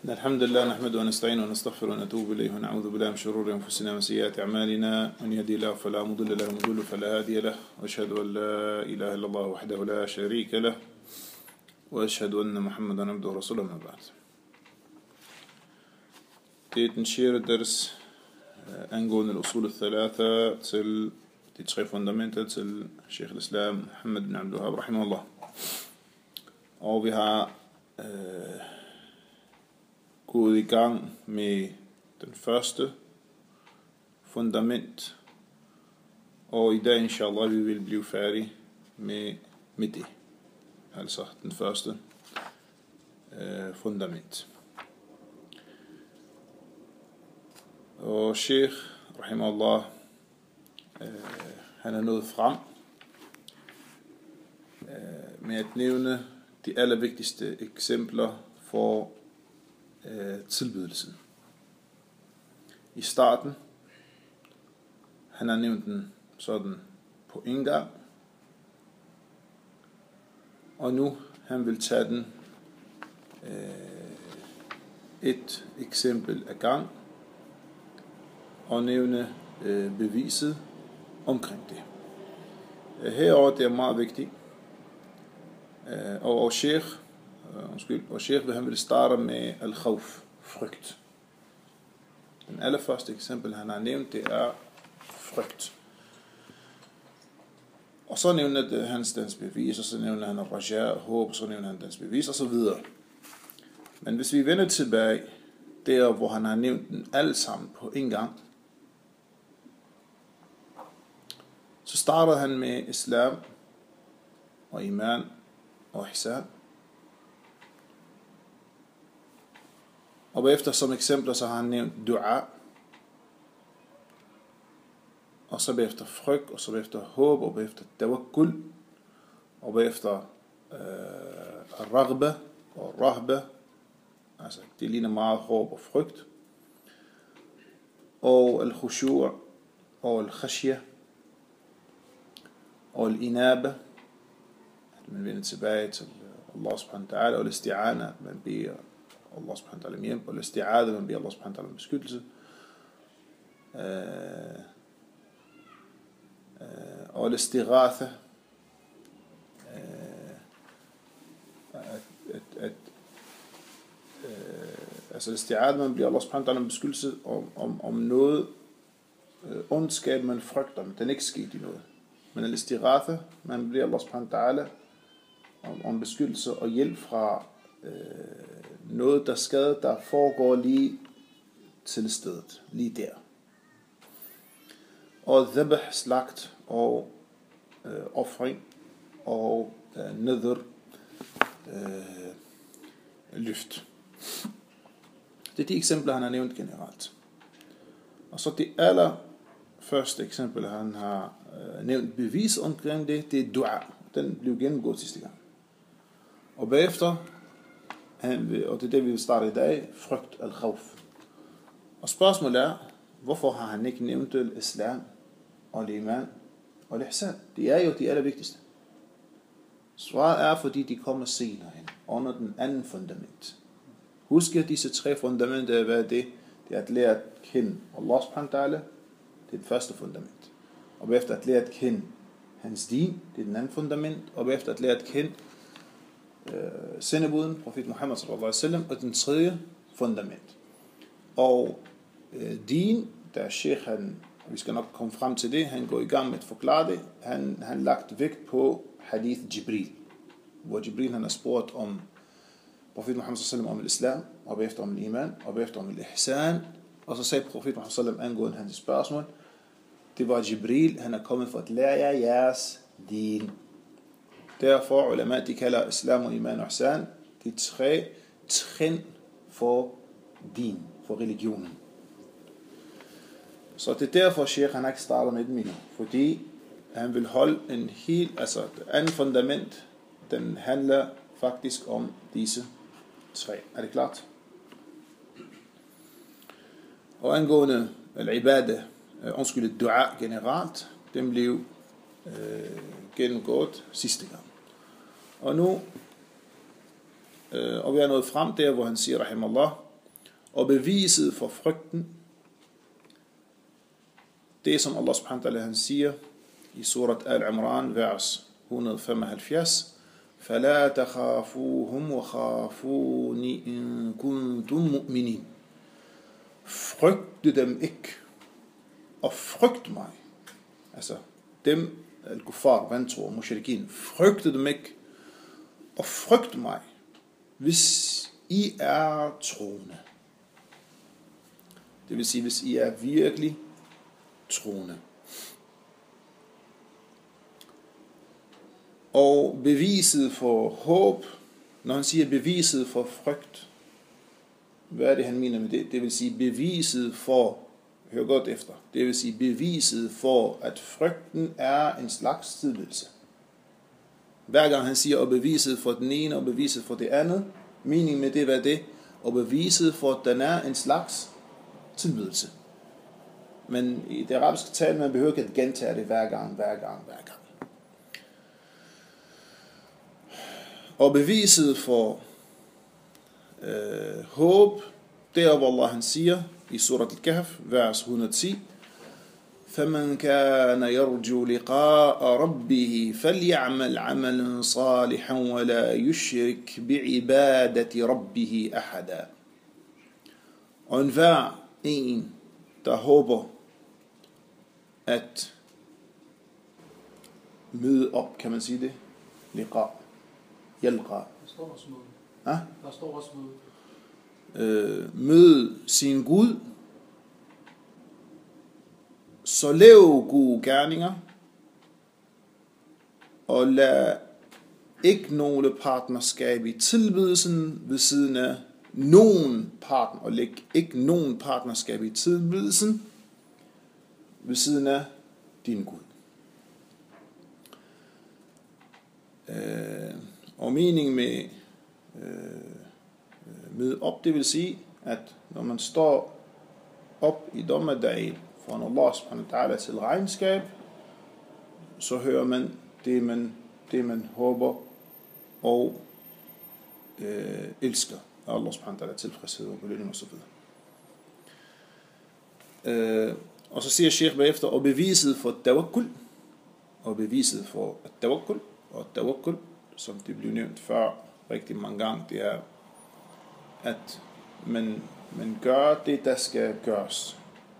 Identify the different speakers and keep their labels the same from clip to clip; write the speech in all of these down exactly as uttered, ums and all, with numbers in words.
Speaker 1: الحمد لله نحمده ونستعينه ونستغفره ونتوب إليه ونعوذ بالله من شرور أنفسنا وسيئات أعمالنا من يهدي الله فلا مضل له ومن يضلل فلا هادي له وأشهد أن لا إله إلا الله وحده لا شريك له وأشهد أن محمدا عبده ورسوله ما بعد. Det en sjette ders angående الأصول الثلاثة til de tre fundamenter til Sheikh al-Islam Muhammad bin Abdul Wahhab rahimahullah. Og vi har øh, gået i gang med den første fundament, og i dag inshallah vi vil blive færdige med, med det, altså den første øh, fundament. Og Sheikh rahimahullah øh, han er nået frem øh, med at nævne de allervigtigste eksempler for øh, tilbydelsen. I starten, han har nævnt den sådan på en gang, og nu han vil tage den øh, et eksempel ad gang og nævne øh, beviset omkring det. Herover det er meget vigtigt, og, og Sheikh undskyld, og Sheikh han vil starte med al-khawf, frygt. Den allerførste eksempel han har nævnt, det er frygt. Og så nævner han dens bevis, og så nævner han raja, håb, og så nævner han dens bevis, og så videre. Men hvis vi vender tilbage der, hvor han har nævnt den alle sammen på en gang, så starter han med islam og iman og ihsan. Og bagefter som eksempler så har han nævnt dua, og så bagefter frygt, og så bagefter håb, og bagefter tawakkul, og bagefter øh, raghba og rahba, altså det ligner meget håb og frygt, og al-khushu' og al-khashya og al-inaba, at man vender tilbage til Allah subhanahu wa ta'ala, og al-isti'ana, at man beder Allah subhanahu wa ta'ala om hjælp, og al-isti'ada, man beder Allah subhanahu wa ta'ala om beskyttelse, uh, uh, og al-istighatha, uh, at, at, at uh, altså al-isti'ada, man beder Allah subhanahu wa ta'ala om beskyttelse om, om, om noget uh, ondskab, man frygter, men den ikke sket i noget. Men al-istighatha, man beder Allah subhanahu wa ta'ala om, om beskyttelse og hjælp fra øh, noget, der skader, der foregår lige til stedet, lige der. Og dhabh, slagt, og øh, offring, og øh, nadhr, øh, løft. Det er de eksempler, han har nævnt generelt. Og så det aller første eksempel, han har øh, nævnt bevis omkring det, det er dua. Den blev gennemgået sidste gang. Og bagefter, han vil, og det er det, vi vil starte i dag, frygt al-khawf. Og spørgsmålet er, hvorfor har han ikke nævnt islam og iman og ihsan? Det er jo de allervigtigste. Svaret er, fordi de kommer senere hen, under den anden fundament. Husk at disse tre fundamenter, hvad er det? Det er at lære at kende Allah subhanahu wa ta'ala, det er det første fundament. Og bagefter at lære at kende hans din, det er den anden fundament. Og bagefter at lære at kende øh, sendebuden, profet Muhammad sallallahu alaihi wasallam, og den tredje fundament. Og øh, din, der Sheikh, han, vi skal nok komme frem til det, han går i gang med at forklare det, han har lagt vægt på hadith Jibril, hvor Jibril han har spurgt om profet Muhammad sallallahu alaihi wasallam om islam, og bagefter om iman, og bagefter om ihsan, og så sagde profet Muhammad sallallahu alaihi wasallam angående hans spørgsmål, det var Jibril, han er kommet for at lære jer jeres din. Derfor ulama, de kalder islam og iman og ihsan de tre trin for din, for religionen. Så det er derfor, Sheikh han ikke starter med den endnu, fordi han vil holde en helt, altså det andet fundament, den handler faktisk om disse tre. Er det klart? Og angående al-ibadah, undskyld, dua generelt, den blev øh, gennemgået sidste gang. Og nu, øh, og vi er nået frem der, hvor han siger, rahimallah, Og beviset for frygten, det som Allah subhanahu wa ta'ala han siger i surat Al-Imran, vers et hundrede og femoghalvfjerds, فَلَا تَخَافُوهُمْ وَخَافُونِ إِن كُنْتُمْ مُؤْمِنِينَ. Frygte dem ikke, og frygt mig. Altså dem, al-kuffar, vantro og mushrikin, frygte dem ikke, og frygt mig, hvis I er troende. Det vil sige, hvis I er virkelig troende. Og beviset for håb, når han siger beviset for frygt, hvad er det, han mener med det? Det vil sige beviset for, hør godt efter, det vil sige beviset for, at frygten er en slags tilbedelse. Hver gang han siger, og beviset for den ene, og beviset for det andet, meningen med det, hvad er det? Og beviset for, at den er en slags tilbedelse. Men i det arabiske tale, man behøver ikke at gentage det hver gang, hver gang, hver gang. Og beviset for øh, håb, det er, hvor Allah han siger i surat al-Kahf, vers et hundrede og ti, فَمَنْ كَانَ يَرْجُو لِقَاءَ رَبِّهِ فَلْيَعْمَلْ عَمَلًا صَالِحًا وَلَا يُشْرِكْ بِعِبَادَةِ رَبِّهِ أَحَدًا. Og enhver en, der håber at møde op, kan man sige det? Liqa. Yalqa.
Speaker 2: Der står også møde.
Speaker 1: Ja?
Speaker 2: Der står også møde.
Speaker 1: Øh, møde sin Gud, så lav gode gerninger, og lad ikke nogle partnerskab i tilbedelsen ved siden af nogen partner, og læg ikke nogen partnerskab i tilbedelsen ved siden af din Gud. Øh, og meningen med øh, med op, det vil sige, at når man står op i dommedagen foran Allah subhanahu wa ta'ala til regnskab, så hører man det, man, det, man håber og øh, elsker. Allah subhanahu wa ta'ala tilfredshed og belønning og så videre. Øh, og så siger Sheikh bagefter, og beviset for tawakkul, og beviset for tawakkul, og tawakkul, som det blev nævnt før rigtig mange gange, det er, at man, man gør det, der skal gøres.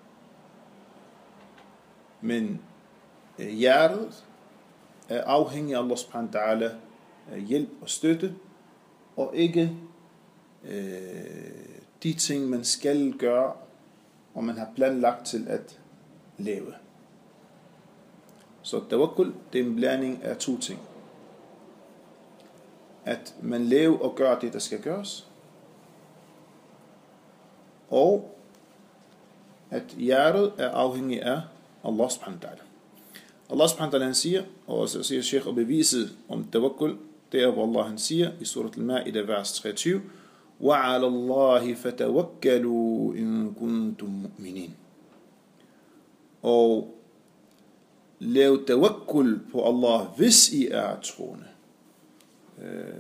Speaker 1: Men øh, hjertet er afhængig af Allah subhanahu wa ta'ala hjælp og støtte, og ikke øh, de ting, man skal gøre, og man har planlagt til at lave. Så tawakkul, det er en blanding af to ting. At man laver og gør det, der skal gøres, og at hjertet er afhængig af Allah subhanahu wa ta'ala. Allah subhanahu wa ta'ala han siger, og så siger Sheikh og beviset om tawakkul, det er, hvor Allah han siger i surat al-Ma'ida vers treogtyve, وَعَلَى اللَّهِ فَتَوَكَّلُوا إِن كُنْتُمْ مُؤْمِنِينَ. Og lav tawakkul på Allah, hvis I er troende. Øh,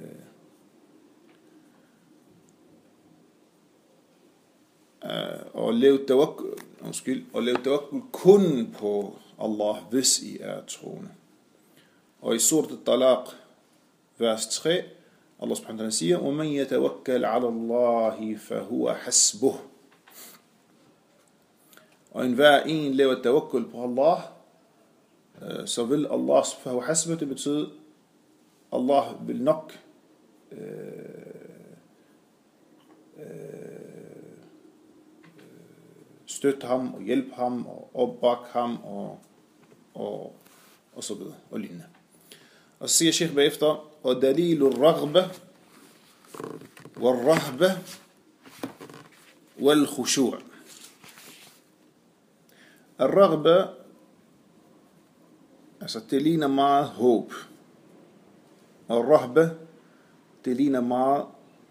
Speaker 1: og lav tawakkul, undskyld, og lav tawakkul kun på Allah, hvis I er troende. Og i surat al-Talaq, vers tre, Allah subhanahu wa ta'ala siger, وَمَنْ يَتَوَكَّلْ عَلَى اللَّهِ فَهُوَ حَسْبُهُ. Og enhver en laver tawakkul på Allah, så vil Allah فَهُوَ حَسْبُهُ, det betyder, Allah vil nok øh, øh, støtte ham og hjælpe ham og opbakke ham og, og, og så videre og lignende. Og så siger Sheikh bagefter, og dalilu al-raghba wal-rahba wal-khushu'. Al-raghba, altså det ligner meget håb. Og rahba, det ligner meget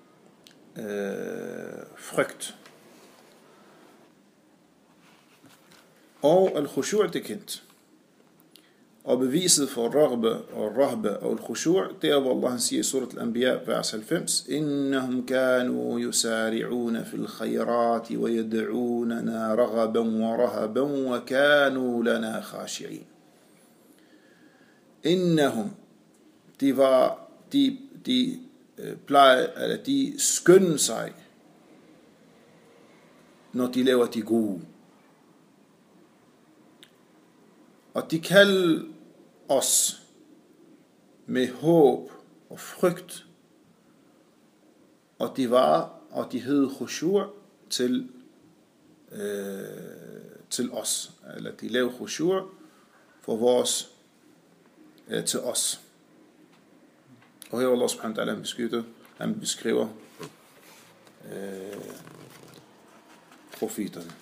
Speaker 1: øh, frygt. Og al-khushu' det kendt. Og beviset for raghba og rahba og al-khushu', det er, hvor Allah siger i surat al-Anbiya, vers halvfems, Innahum kanu yusari'una fil khayrati wa yad'unana raghaban wa rahaban wa kanu lana khashi'in. Innahum, de var, de, de plejer, eller de skynder sig, når de laver de gode. Og de kalder os med håb og frygt, og de var, og de hed khushu' til, øh, til os, eller de lavede khushu' for vores, øh, til os. Og her Allah subhanahu wa ta'ala beskytter, han beskriver øh, profeterne.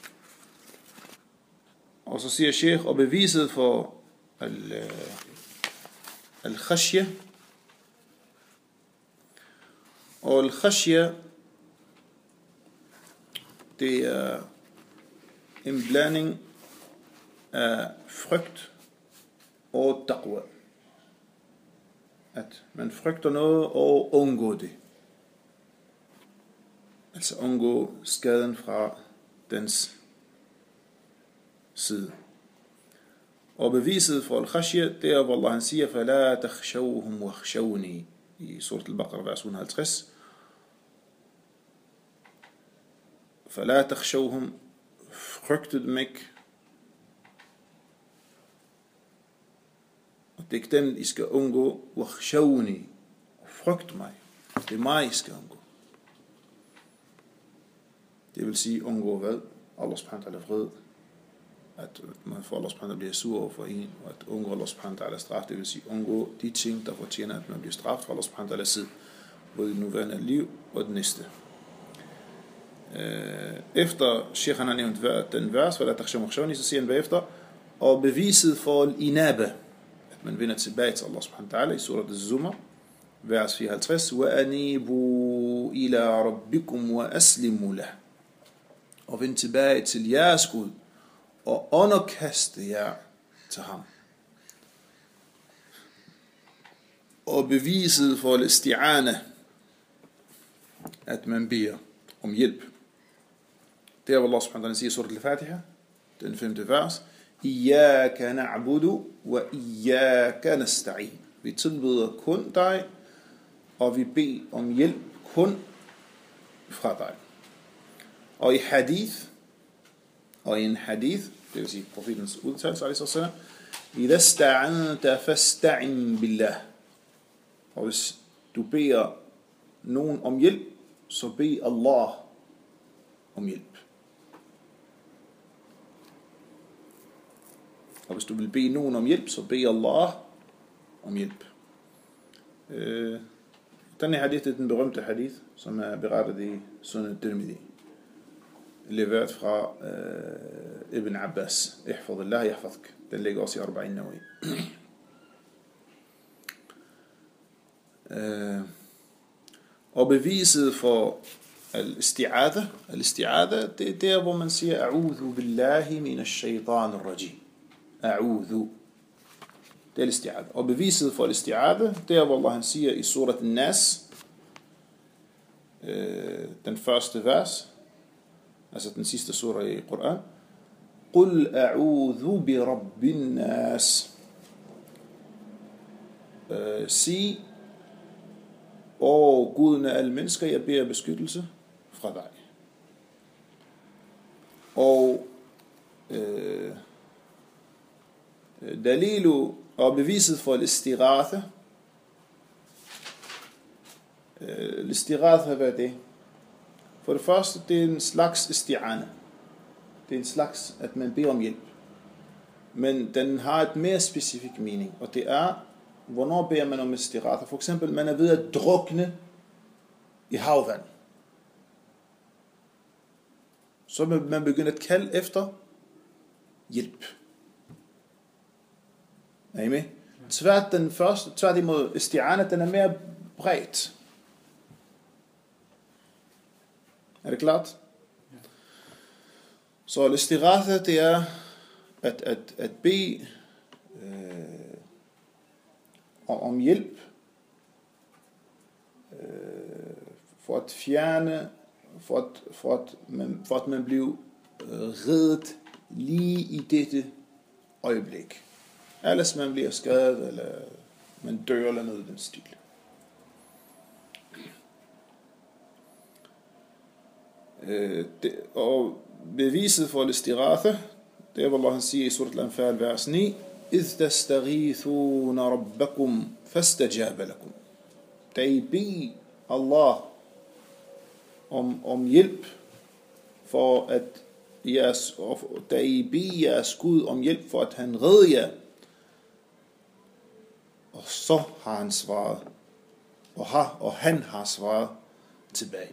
Speaker 1: Og så siger Sheikh, og beviset for al-khashya, og al-khashya, det er en blanding af frygt og taqwa. At man frygter noget og undgår det. Altså undgå skaden fra dens side. Og beviset for al-khashya, det er, hvor Allah han siger, فَلَا تَخْشَوْهُمْ وَخْشَوْنِي i surat al-Baqarah, vers et hundrede og halvtreds. فَلَا تَخْشَوْهُمْ, frygte dem ikke. Og det er ikke dem, I skal undgå. وَخْشَوْنِي, frygt mig. Det er mig, I skal undgå. Det vil sige, undgå hvad? Allah subhanahu wa ta'ala fred. At man får Allah subhanahu wa ta'ala bliver sur over for en, og at undgå Allah subhanahu wa ta'ala straf, det vil sige undgå de ting, der fortjener, at man bliver straffet fra Allah subhanahu wa ta'ala side, både i det nuværende liv og det næste. Efter Sheikh han har nævnt den vers, så siger han bagefter, og beviset for al-inaba, at man vender tilbage til Allah subhanahu wa ta'ala i surat az-Zumar, vers fireoghalvtreds, وَأَنِيبُوا إِلَىٰ رَبِّكُمْ وَأَسْلِمُوا لَهُ, og vend tilbage til jeres Gud, og underkaste jer til ham. Og beviset for al-isti'ana, at man beder om hjælp. Det er, hvor Allah subhanahu wa ta'ala siger i surat al-Fatiha, den femte vers, Iyaka na'budu wa iyaka nasta'in. Vi tilbeder kun dig, og vi beder om hjælp kun fra dig. Og i hadith, og i en hadith, det vil sige profetens udtalelse, alaihi sallam, idha sta'anta fasta'in billah. Og hvis du beder nogen om hjælp, så bed Allah om hjælp. Og hvis du vil bede nogen om hjælp, så bed Allah om hjælp. Øh, denne hadith er den berømte hadith, som er berettet i Sunan Tirmidhi. Leveret fra uh, Ibn Abbas. Ihfadillah yahfadk. Den ligger også i Arba'in Nawawi. uh, og beviset for al-isti'adha, al-isti'adha, det er der, hvor man siger, A'udhu billahi minash shaytan ar-rajim. A'udhu. Det er al-isti'adha. Og beviset for al-isti'adha, det er, hvor Allah han siger i surat al-Nas, uh, den første vers, altså den sidste sura i Koran. Qul a'udhu bi rabbin nas. Uh, sig, og Guden af alle mennesker, jeg beder beskyttelse fra dig. Og uh, dalilu og beviset for al-istighatha. Uh, al-istighatha, hvad er det? For det første, det er en slags isti'ana. Det er en slags, at man beder om hjælp. Men den har et mere specifik mening, og det er, hvornår beder man om istighatha? For eksempel, man er ved at drukne i havvand. Så man begynder at kalde efter hjælp. Er I med? Tvært den første, tvært imod isti'ana, den er mere bredt. Er det klart? Ja. Så al-istighatha, det er at, at, at bede øh, om hjælp øh, for at fjerne, for at, for at, man, for at man bliver øh, reddet lige i dette øjeblik. Ellers man bliver skadet, eller man dør, eller noget i den stil. Øh, det, og beviset for al-istiratha, det er, hvad Allah siger i surat al-Anfal, vers ni, إِذْ تَسْتَغِيثُونَ رَبَّكُمْ فَاسْتَجَابَ لَكُمْ. Da I beder Allah om, om hjælp, for at jeres, da I beder jeres Gud om hjælp, for at han redder jer, og så har han svaret, og, har, og han har svaret tilbage.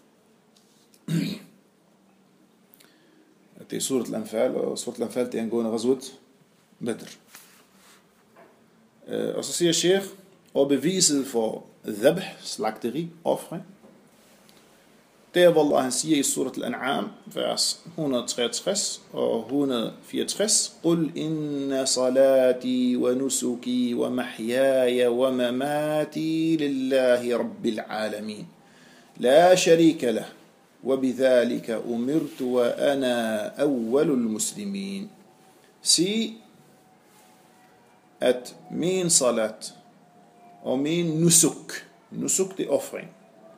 Speaker 1: Det er surat al-Anfal, og surat al-Anfal det er angående Ghazwat Badr. Og så siger Sheikh, og beviset for dhabh, slagteri, offring, det er, hvad Allah han siger i surat al-An'am, vers et hundrede og treogtres og et hundrede og fireogtres, قُلْ إِنَّ صَلَاتِي وَنُسُكِي وَمَحْيَايَ وَمَمَاتِي لِلَّهِ رَبِّ الْعَالَمِينَ لَا شَرِيكَ لَهُ وَبِذَلِكَ أُمِرْتُ وَأَنَا أَوَّلُ الْمُسْلِمِينَ. Sig, at min salat og min nusuk, nusuk det er offring,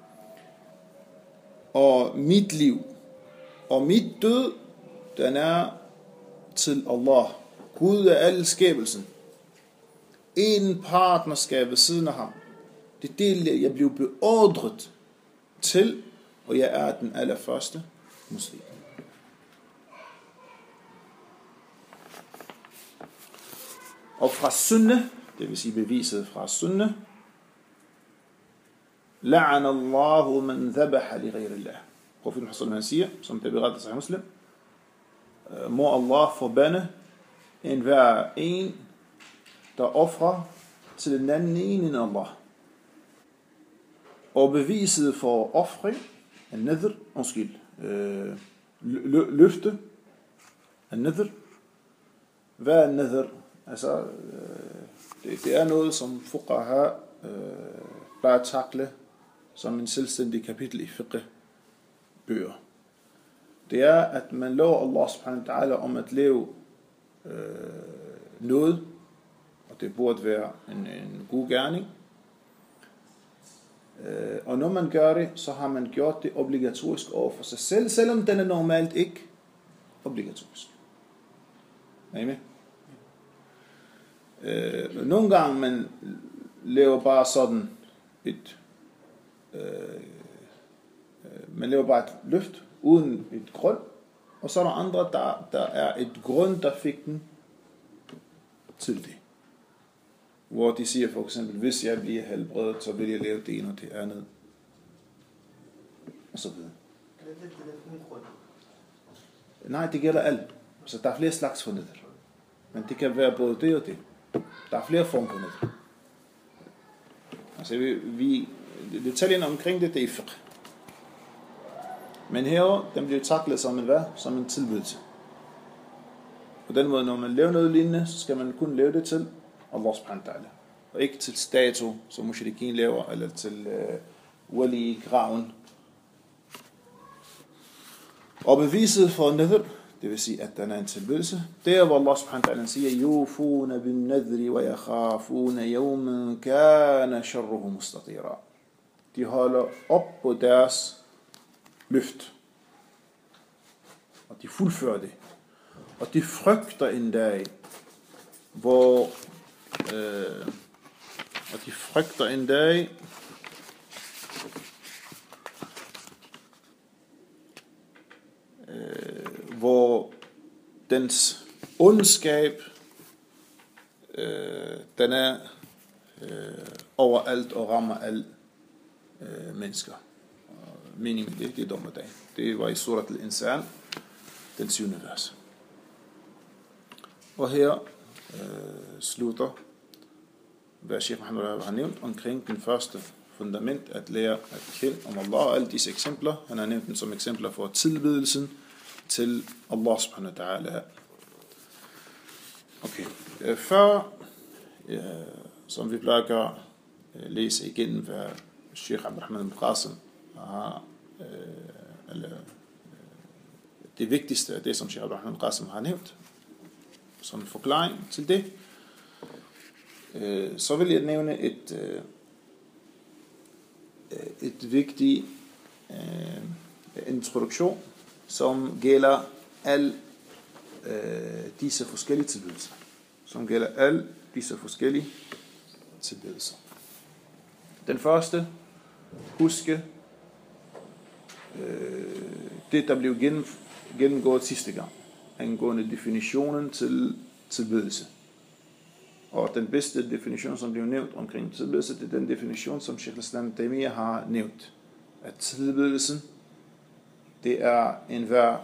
Speaker 1: og mit liv og mit død, den er til Allah, Gud af al skabelsen. En partnerskab ved siden af ham. Det er det, jeg blev beordret til, og jeg er den allerførste muslim. Og fra sunne, det vil sige beviset fra sunne, لعن الله من ذبح لغير الله. Profeten Muhammad siger, som det berettes af Muslim, må Allah forbande en hver en, der offrer til den anden en end Allah. Og beviset for offring, en nadhr, undskyld, øh, løfte, en nadhr. Hvad er en nadhr? Altså, øh, det, det er noget, som fuqaha øh, plejer at takle som en selvstændig kapitel i fiqh bøger. Det er, at man lover Allah subhanahu wa ta'ala om at leve øh, noget, og det burde være en, en god gerning. Øh, og når man gør det, så har man gjort det obligatorisk over for sig selv, selvom den er normalt ikke obligatorisk. Er I med? Øh, nogle gange man lever bare sådan et øh, man laver bare et løft uden et grund, og så er der andre, der, der er et grund, der fik den til det. Hvor de siger for eksempel, hvis jeg bliver helbredet, så vil jeg lave det ene og det andet. Og så videre. Nej, det gælder alt. Så der er flere slags for nedr. Men det kan være både det og det. Der er flere former for nedr. Altså vi, vi detaljen omkring det, det er fiqh. Men her, den bliver taklet som en hvad? Som en tilbydelse. På den måde, når man laver noget lignende, så skal man kun lave det til Allah subhanahu wa ta'ala. Og ikke til statue, som mushrikin laver, eller til uh, wali i graven. Og beviset for nadhr, det vil sige, at den er en tilbydelse, det er, hvor Allah subhanahu wa ta'ala siger, yufuna bin nadhri wa yakhafuna yawman kana sharruhu mustatira. De holder op på deres løft. Og de fuldfører det. Og de frygter en dag, hvor øh, og de frygter en dag, øh, hvor dens ondskab, øh, den er øh, overalt og rammer alle øh, mennesker. Meningen det, det er dommedag. Det var i surat al-Insan, den syvende vers. Og her øh, slutter, hvad Sheikh Muhammad har nævnt omkring den første fundament, at lære at kende om Allah, og alle disse eksempler. Han har nævnt dem som eksempler for tilbedelsen til Allah subhanahu wa ta'ala. Okay. Før, øh, som vi plejer at gøre, læse igen, hvad Sheikh Abdurrahman ibn Qasim har, øh, eller øh, det vigtigste af det, som Sheikh Abdurrahman ibn Qasim har nævnt, som en forklaring til det. Øh, så vil jeg nævne et, øh, et vigtigt øh, introduktion, som gælder al øh, disse forskellige tilbedelser. Som gælder al disse forskellige tilbedelser. Den første, huske øh, det, der blev gennem, gennemgået sidste gang, angående definitionen til tilbedelse. Og den bedste definition, som blev nævnt omkring tilbedelse, det er den definition, som Sheikh al-Islam Taymiyyah har nævnt. At tilbedelsen, det er enhver,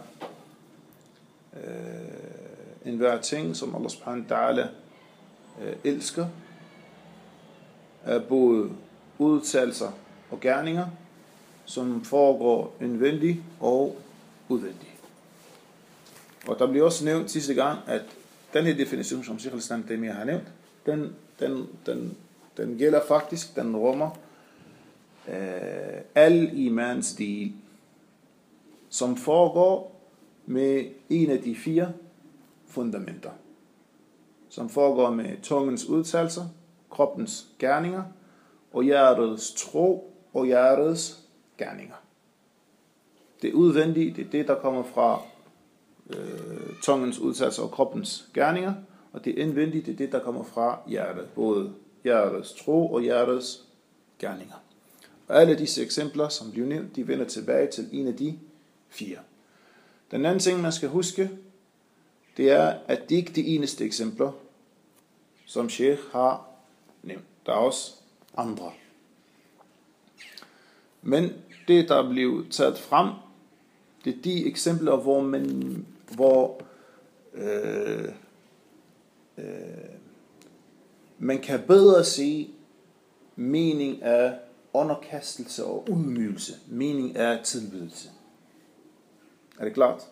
Speaker 1: øh, enhver ting, som Allah subhanahu wa ta'ala øh, elsker, er både udtalelser og gerninger, som foregår indvendigt og udvendigt. Og der bliver også nævnt sidste gang, at den her definition, som Sheikh al-Islam Taymiyyah har nævnt, den, den, den, den gælder faktisk, den rummer øh, al imans del, som foregår med en af de fire fundamenter. Som foregår med tungens udtalelser, kroppens gerninger, og hjertets tro og hjertets gerninger. Det udvendige, det er det, der kommer fra øh, tungens udtalelser og kroppens gerninger, og det indvendige, det er det, der kommer fra hjertet, både hjertets tro og hjertets gerninger. Og alle disse eksempler, som bliver nævnt, de vender tilbage til en af de fire. Den anden ting, man skal huske, det er, at det ikke er de eneste eksempler, som Sheikh har nævnt. Der er også andre. Men det, der blev taget frem, det er de eksempler, hvor man, hvor øh, øh, man kan bedre se mening af underkastelse og udmygelse, mening af tilbedelse. Er det klart?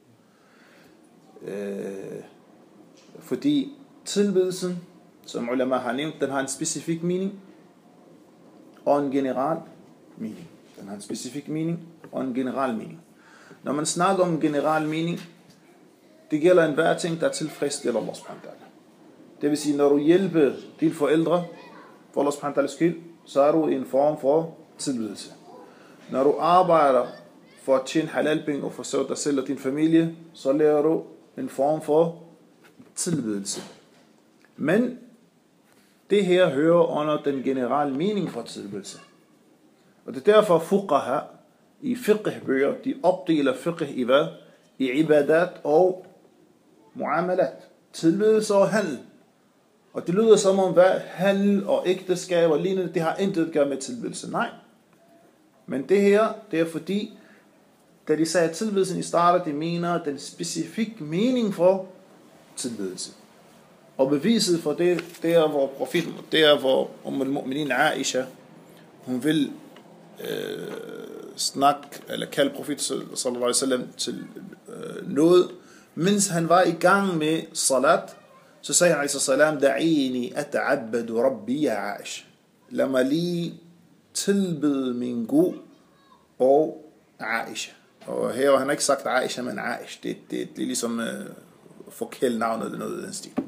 Speaker 1: Øh, fordi tilbedelsen, som ulama har nævnt, den har en specifik mening og en general mening. Den har en specifik mening og en general mening. Når man snakker om en general mening, det gælder en hver ting, der tilfredsstiller Allah subhanahu wa ta'ala. Det vil sige, når du hjælper dine forældre for Allah subhanahu wa ta'ala skyld, så er du i en form for tilbedelse. Når du arbejder for at tjene halalpenge og forsørge dig selv og din familie, så laver du en form for tilbedelse. Men det her hører under den generelle mening for tilbedelse. Og det er derfor fuqaha i fiqh-bøger, de opdeler fiqh i hvad? I ibadat og muamalat. Tilbedelse og handel. Og det lyder som om, hvad handel og ægteskab og lignende, det har intet at gøre med tilbedelse. Nej. Men det her, det er fordi, da de sagde tilbedelsen i starten, de mener den specifik mening for tilbedelse. Og beviset for det, det er hvor profeten, det er hvor Umm al-Mu'minin Aisha, hun vil øh, snakke, eller kalde profeten sallallahu alaihi wasallam til øh, noget, mens han var i gang med salat, så sagde han sallam, da'ini ata'abbadu rabbi ya Aisha. Lad mig lige tilbede min Gud og Aisha. Og her har han ikke sagt Aisha, men Aisha. Det, det, det er ligesom uh, forkæld navnet eller noget i den stil.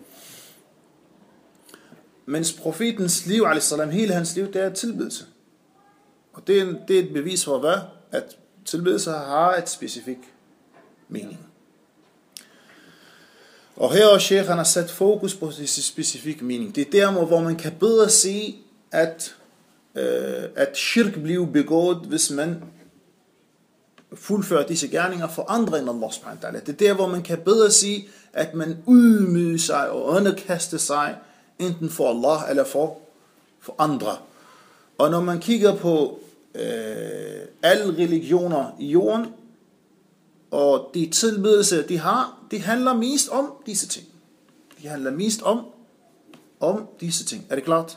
Speaker 1: Mens profetens liv, alaihissalam, hele hans liv, det er tilbedelse. Og det er, en, det er et bevis for hvad? At tilbedelse har et specifik mening. Og her har Sheikh han har sat fokus på det specifikke mening. Det er der, hvor man kan bedre se, at, øh, at shirk bliver begået, hvis man fuldfører disse gerninger for andre end Allah subhanahu wa ta'ala. Det er der, hvor man kan bedre sige, at man udmyger sig og underkaster sig, enten for Allah eller for, for andre. Og når man kigger på øh, alle religioner i jorden, og de tilbedelser, de har, de handler mest om disse ting. De handler mest om, om disse ting. Er det klart?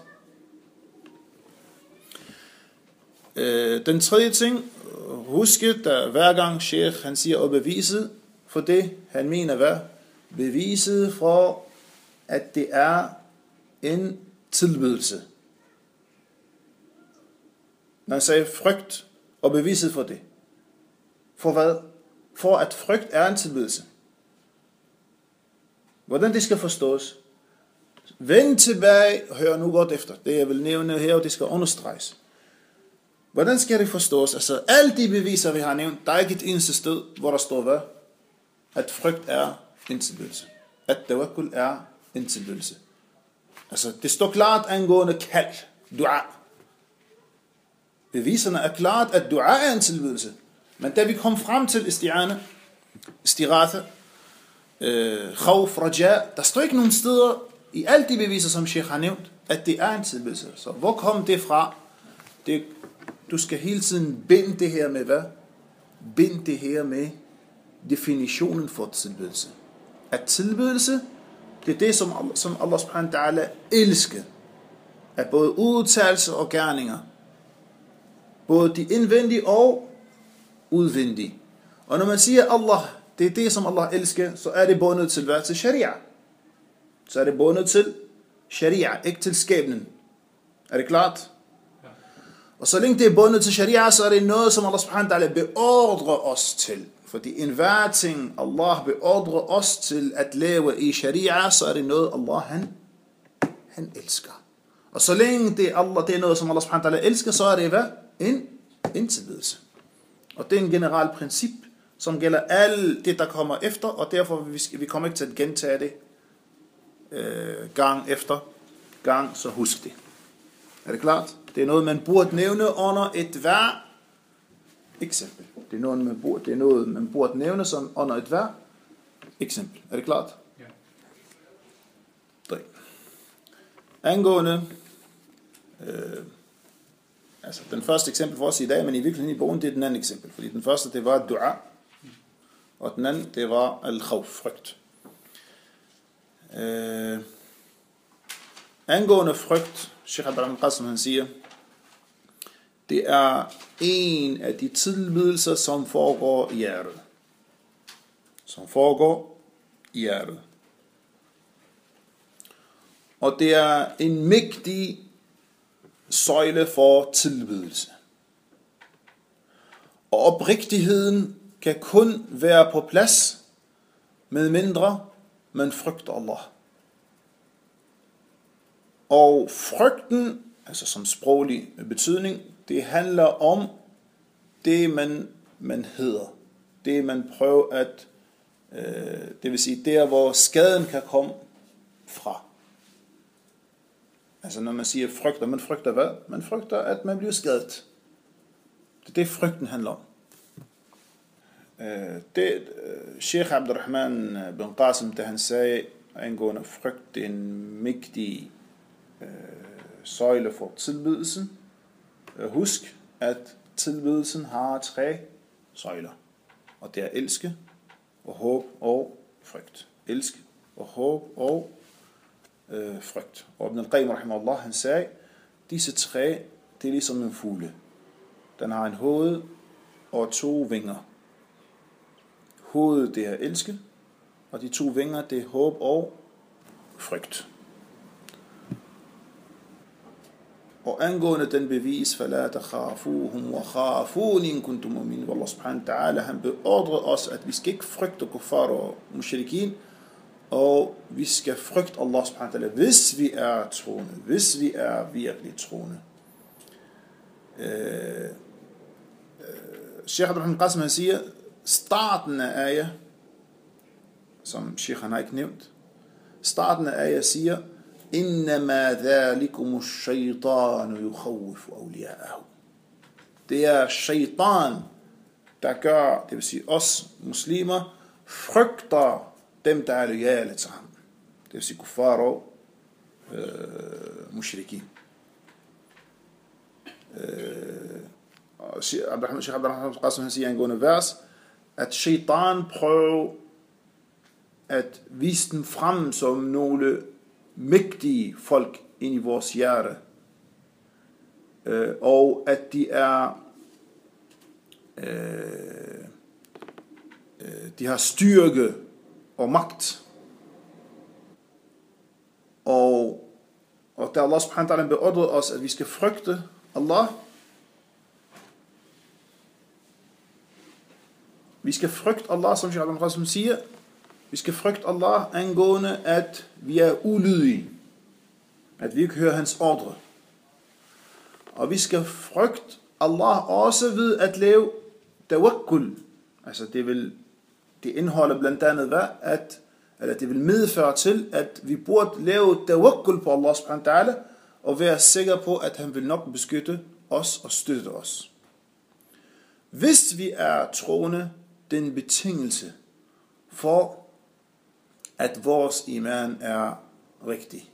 Speaker 1: Øh, den tredje ting, husk, at hver gang Sheikh han siger, og beviset for det, han mener hvad? Beviset for, at det er en tilbedelse. Man sagde frygt og beviset for det. For hvad? For at frygt er en tilbedelse. Hvordan det skal forstås? Vend tilbage, hør nu godt efter. Det jeg vil nævne her, og det skal understreges. Hvordan skal det forstås? Altså, alle de beviser, vi har nævnt, der er ikke et eneste sted, hvor der står hvad? At frygt er en tilbedelse. At tawakkul er en tilbedelse. Altså, det står klart angående kald, dua. Beviserne er klart, at dua er en tilbedelse. Men da vi kom frem til isti'ana, istiratha, øh, khawf, raja, der står ikke nogen steder i alle de beviser, som Sheikh har nævnt, at det er en tilbedelse. Så hvor kom det fra? Det, du skal hele tiden binde det her med hvad? Binde det her med definitionen for tilbedelse. At tilbedelse, det er det, som, som Allah subhanahu wa ta'ala elsker. Af både udtalelser og gerninger. Både de indvendige og udvendige. Og når man siger Allah, det er det, som Allah elsker, så er det bundet til hvad? Til sharia. Så er det bundet til sharia, ikke til skæbnen. Er det klart? Ja. Og så længe det er bundet til sharia, så er det noget, som Allah subhanahu wa ta'ala beordrer os til. Fordi enhver ting, Allah beordrer os til at leve i sharia, så er det noget, Allah han, han elsker. Og så længe det er, Allah, det er noget, som Allah subhanahu wa ta'ala elsker, så er det hvad? En, en tilbedelse. Og det er en generelt princip, som gælder alt det, der kommer efter, og derfor vi, vi kommer ikke til at gentage det øh, gang efter gang, så husk det. Er det klart? Det er noget, man burde nævne under et hver eksempel. Det er noget, man burde, det er noget, man burde nævne som under et hver eksempel. Er det klart? Ja. tre. Angående øh, altså den første eksempel for os i dag, men i virkeligheden i bogen, det er den anden eksempel. Fordi den første, det var dua, og den anden, det var al-khawf, frygt. Øh, angående frygt, Sheikh Abdurrahman Qasim, han siger, det er en af de tilbedelser, som foregår i hjertet. Som foregår i hjertet. Og det er en mægtig søjle for tilbedelse. Og oprigtigheden kan kun være på plads, med mindre man frygter Allah. Og frygten, altså som sproglig betydning, det handler om det, man, man hedder. Det, man prøver at, øh, det vil sige, der, hvor skaden kan komme fra. Altså når man siger frygter, man frygter hvad? Man frygter, at man bliver skadet. Det er det, frygten handler om. Det, Sheikh Abdurrahman bin Qasim, da han sagde, angående frygt, det er en mægtig øh, søjle for tilbedelsen. Husk, at tilbedelsen har tre søjler. Og det er elske, og håb og frygt. Elske, og håb og øh, frygt. Og Ibn al-Qayyim rahimahullah, han sagde, disse tre, det er ligesom en fugle. Den har en hoved og to vinger. Hovedet, det er elske, og de to vinger, det er håb og frygt. Og angående den bevis, فَلَا تَخَافُوهُمْ وَخَافُونِ إِن كُنْتُمْ مُؤْمِنِينَ. Allah subhanahu wa ta'ala, han beordrer os, at vi skal ikke frygte kuffar og mushrikin, og vi skal frygte Allah subhanahu wa ta'ala, hvis vi er troende, hvis vi er virkelig troende. Øh, øh, Sheikh Abdurrahman Qasim, han siger, starten af ayah, som Sheikh han har ikke nævnt, starten af ayah siger, إنما ذلكم الشيطان يخوف أولياءه. Det er shaitan, der gør, det vil sige os muslimer, frygter dem, der er loyale til ham. Det vil sige kuffar og øh, mushrikin. Øh, Sheikh Abdurrahman Qasim, han siger angående vers, at shaitan prøver at vise dem frem som nogle mægtige folk ind i vores hjerte, øh, og at de er øh, øh, de har styrke og magt, og, og der Allah subhanahu wa ta'ala beordret os, at vi skal frygte Allah. Vi skal frygte Allah, som Sheikh al-Qasim siger. Vi skal frygte Allah angående, at vi er ulydige. At vi ikke hører hans ordre. Og vi skal frygte Allah også ved at lave tawakkul. Altså det vil, det indeholder blandt andet hvad? At, eller det vil medføre til, at vi burde lave tawakkul på Allah subhanahu wa ta'ala, og være sikre på, at han vil nok beskytte os og støtte os. Hvis vi er troende, den betingelse for, at vores iman er rigtig.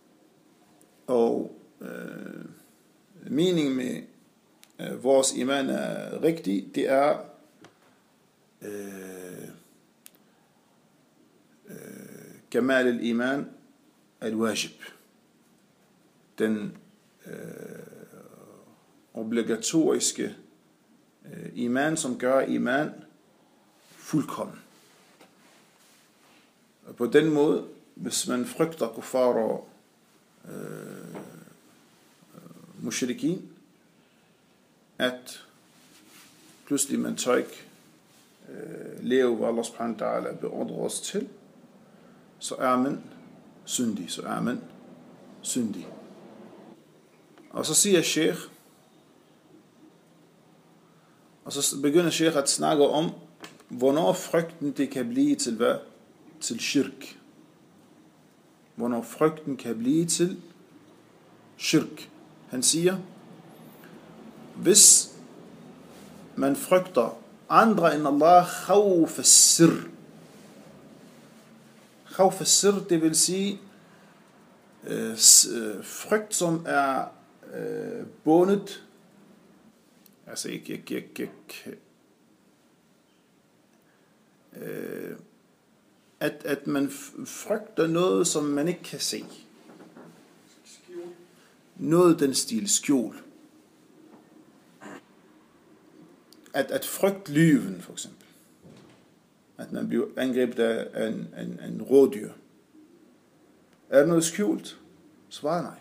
Speaker 1: Og øh, meningen med øh, vores iman er rigtig, det er øh, øh, kamal al-iman al-wajib. Den øh, obligatoriske øh, iman, som gør iman fuldkommen. Og på den måde, hvis man frygter kuffar og øh, mushrikin, at pludselig man tør ikke øh, leve, hvad Allah subhanahu wa ta'ala beordrer os til, så er man syndig, så er man syndig. Og så siger Sheikh, og så begynder Sheikh at snakke om, hvornår frygten det kan blive til hvad? Til shirk. Hvornår frygten kan blive til shirk. Han siger, hvis man frygter andre end Allah, khawf as-sir. Khawf as-sir, det vil sige øh, frygt, som er øh, bundet, altså ikke, ikke, ikke, ikke øh, at, at man frygter noget, som man ikke kan se. Noget den stil, skjul. At, at frygte lyven, for eksempel. At man bliver angrebet af en, en, en rådyr. Er det noget skjult? Svar nej.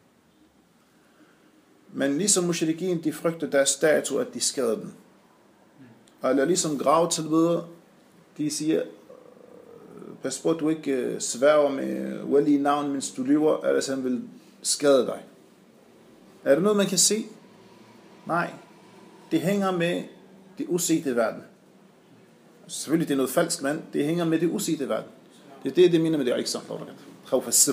Speaker 1: Men ligesom mushrikin, de frygter deres statue, at de skader dem. Eller ligesom gravtilbedere, de siger, pas på, at du ikke sværger med wali navn, mens du lever, ellers han vil skade dig. Er det noget, man kan se? Nej. Det hænger med det usete verden. Selvfølgelig det er noget falsk, men det hænger med det usete verden. Det er det, det mener med det, ikke sant? Khawf as-sir.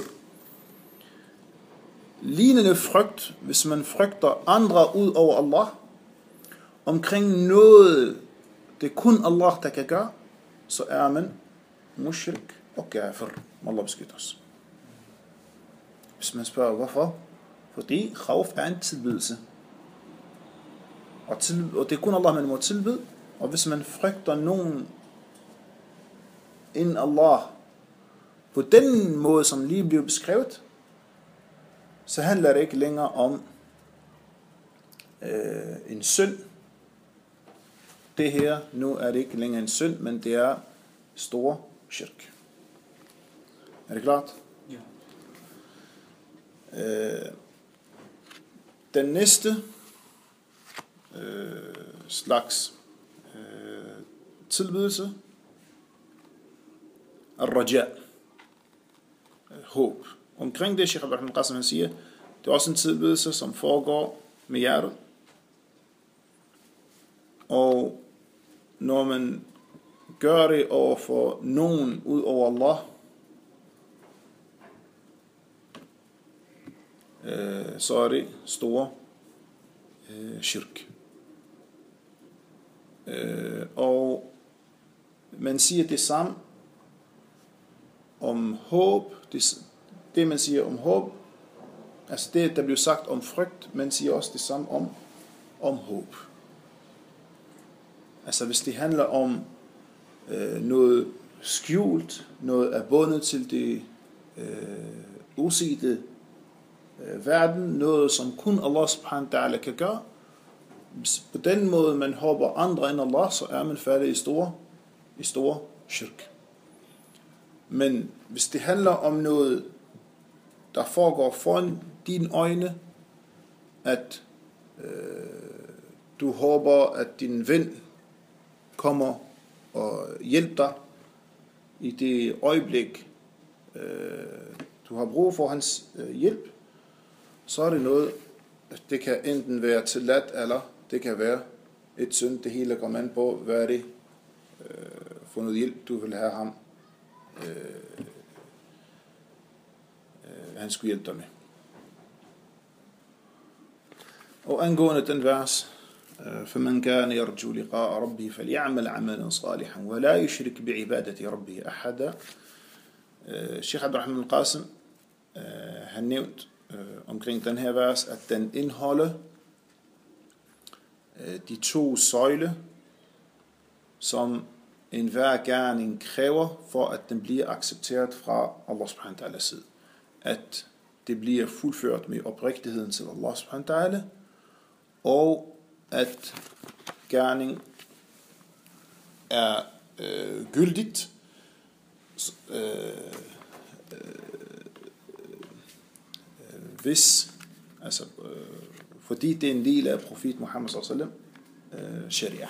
Speaker 1: Lignende frygt, hvis man frygter andre ud over Allah, omkring noget, det er kun Allah, der kan gøre, så er man mushrik og kafir. Allah beskytter os. Hvis man spørger, hvorfor? Fordi khawf er en tilbedelse. Og, til, og det er kun Allah, man må tilbede. Og hvis man frygter nogen end Allah på den måde, som lige blev beskrevet, så handler det ikke længere om øh, en synd. Det her, nu er det ikke længere en synd, men det er stor shirk. Er det klart?
Speaker 2: Ja.
Speaker 1: Øh, den næste øh, slags øh, tilbedelse er raja, håb. Omkring det, Sheikh Abdul Qasim han siger, det er også en tilbedelse, som foregår med hjertet. Og når man gør det over for nogen ud over Allah, øh, så er det store øh, shirk. Øh, og man siger det samme om håb, det, det man siger om håb, altså det der bliver sagt om frygt, man siger også det samme om, om håb. Altså hvis det handler om øh, noget skjult, noget er bundet til det øh, usete øh, verden, noget som kun Allah subhanahu wa ta'ala kan gøre, på den måde man håber andre end Allah, så er man færdig i store, i store shirk. Men hvis det handler om noget, der foregår foran dine øjne, at øh, du håber, at din ven kommer og hjælper dig i det øjeblik, øh, du har brug for hans øh, hjælp, så er det noget, det kan enten være tilladt, eller det kan være et synd. Det hele kommer an på, hvad er det øh, for noget hjælp, du vil have ham, øh, øh, han skulle hjælpe dig med. Og angående den vers, فمن كان يرجو لقاء ربه فليعمل عملا صالحا ولا يشرك بعبادة ربه أحدا. Sheikh Abdurrahman al-Qasim har nævnt omkring den her vers, at den indeholder de to søjle, som enhver gerning kræver, for at den bliver accepteret fra Allah subhanahu wa ta'ala side. At det bliver fuldført med oprigtigheden til Allah subhanahu wa ta'ala, og at gerning er øh, gyldigt, øh, øh, hvis, altså, øh, fordi det er en del af profet Muhammad sallallahu alaihi wasallam, øh, sharia.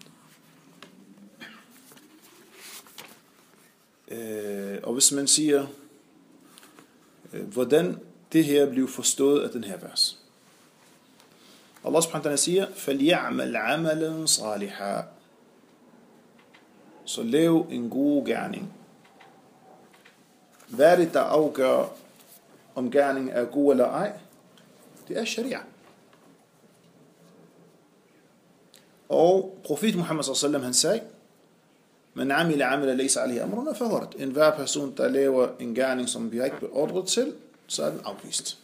Speaker 1: Øh, og hvis man siger, øh, hvordan det her bliver forstået af den her vers. Allah subhanahu wa ta'ala siger, فَلْيَعْمَلْ عَمَلًا صَالِحًا. Så lav en god gerning. Hvad er det, der afgør, om gerningen er god eller ej? Det er sharia. Og profet Muhammad sallallahu alaihi wasallam, han sagde, man amila amala laysa alayhi amruna fahuwa. En hver person, der laver en gerning, som vi har ikke beordret til, så er den afvist.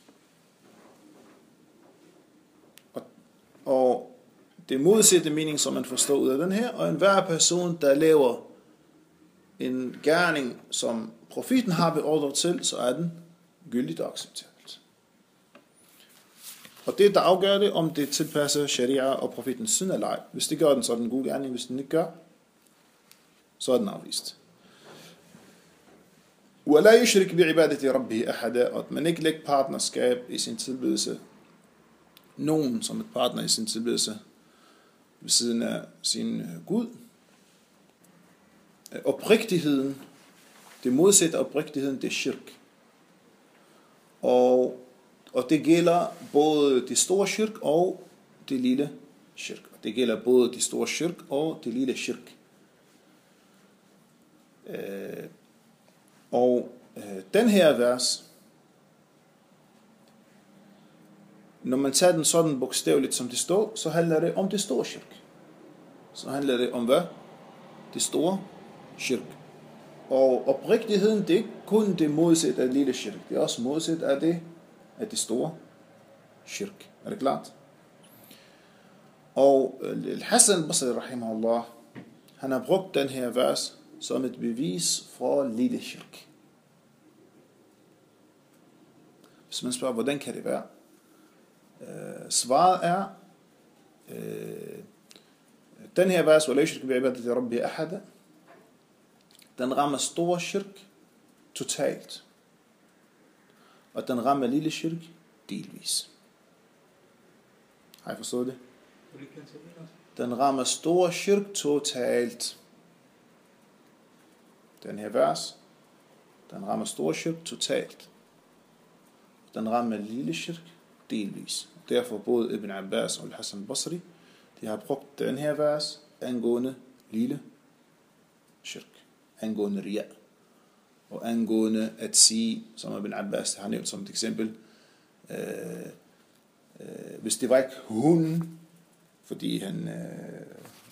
Speaker 1: Og det modsatte mening, som man forstår ud af den her, og enhver person, der laver en gerning, som profeten har beordret til, så er den gyldigt og acceptabelt. Og det, der afgør det, om det tilpasser sharia og profetens synd eller ej. Hvis det gør den, så er den god gerning. Hvis den ikke gør, så er den afvist. وَلَا يُشْرِكْ بِعِبَادَةِ رَبِّهِ أَحَدًا. Og at man ikke lægger partnerskab i sin tilbedelse, nogen som et partner i sin tilbedelse ved siden af sin Gud. Oprigtigheden, det modsatte oprigtigheden, det er shirk. Og, og det gælder både det store shirk og det lille shirk. Det gælder både det store shirk og det lille shirk. Øh, og øh, den her vers, når man tager den sådan bogstaveligt, som det står, så handler det om det store shirk. Så handler det om hvad? Det store shirk. Og oprigtigheden, det er ikke kun det modsatte af det lille shirk. Det er også modsat af det, af det store shirk. Er det klart? Og Al-Hassan al-Basri, rahimahullah, han har brugt den her vers som et bevis for lille shirk. Hvis man spørger, hvordan kan det være? Uh, svaret er, uh, den her vers, وَلَا يُشْرِكْ بِعِبَادَةِ رَبِّهِ أَحَدًا, den rammer stor shirk totalt, og den rammer lille shirk delvis. Har I forstået det? Den rammer stor shirk totalt. Den her vers, den rammer stor shirk totalt. Den rammer lille shirk delvis. Derfor både Ibn Abbas og Al-Hassan al-Basri, de har brugt den her vers angående lille shirk, angående riya, og angående at sige, som Ibn Abbas har nævnt som et eksempel, øh, øh, hvis det var ikke hunden, fordi han øh,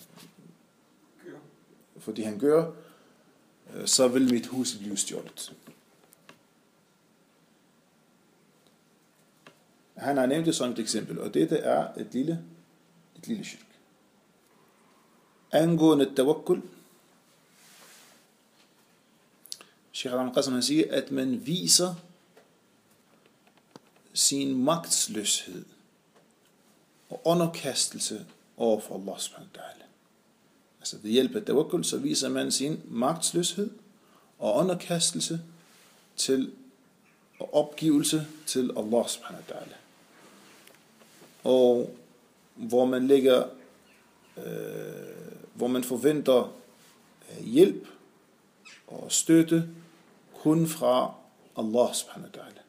Speaker 1: fordi han gør, øh, så vil mit hus blive stjålet. Han har nævnt det som et eksempel, og dette er et lille, et lille shirk. Angående tawakkul, Sheikh al-Qasim siger, at man viser sin magtsløshed og underkastelse over for Allah subhanahu wa ta'ala. Altså ved hjælp af tawakkul, så viser man sin magtsløshed og underkastelse til og opgivelse til Allah subhanahu wa ta'ala. Og hvor man lægger, øh, hvor man forventer hjælp og støtte kun fra Allah subhanahu wa ta'ala.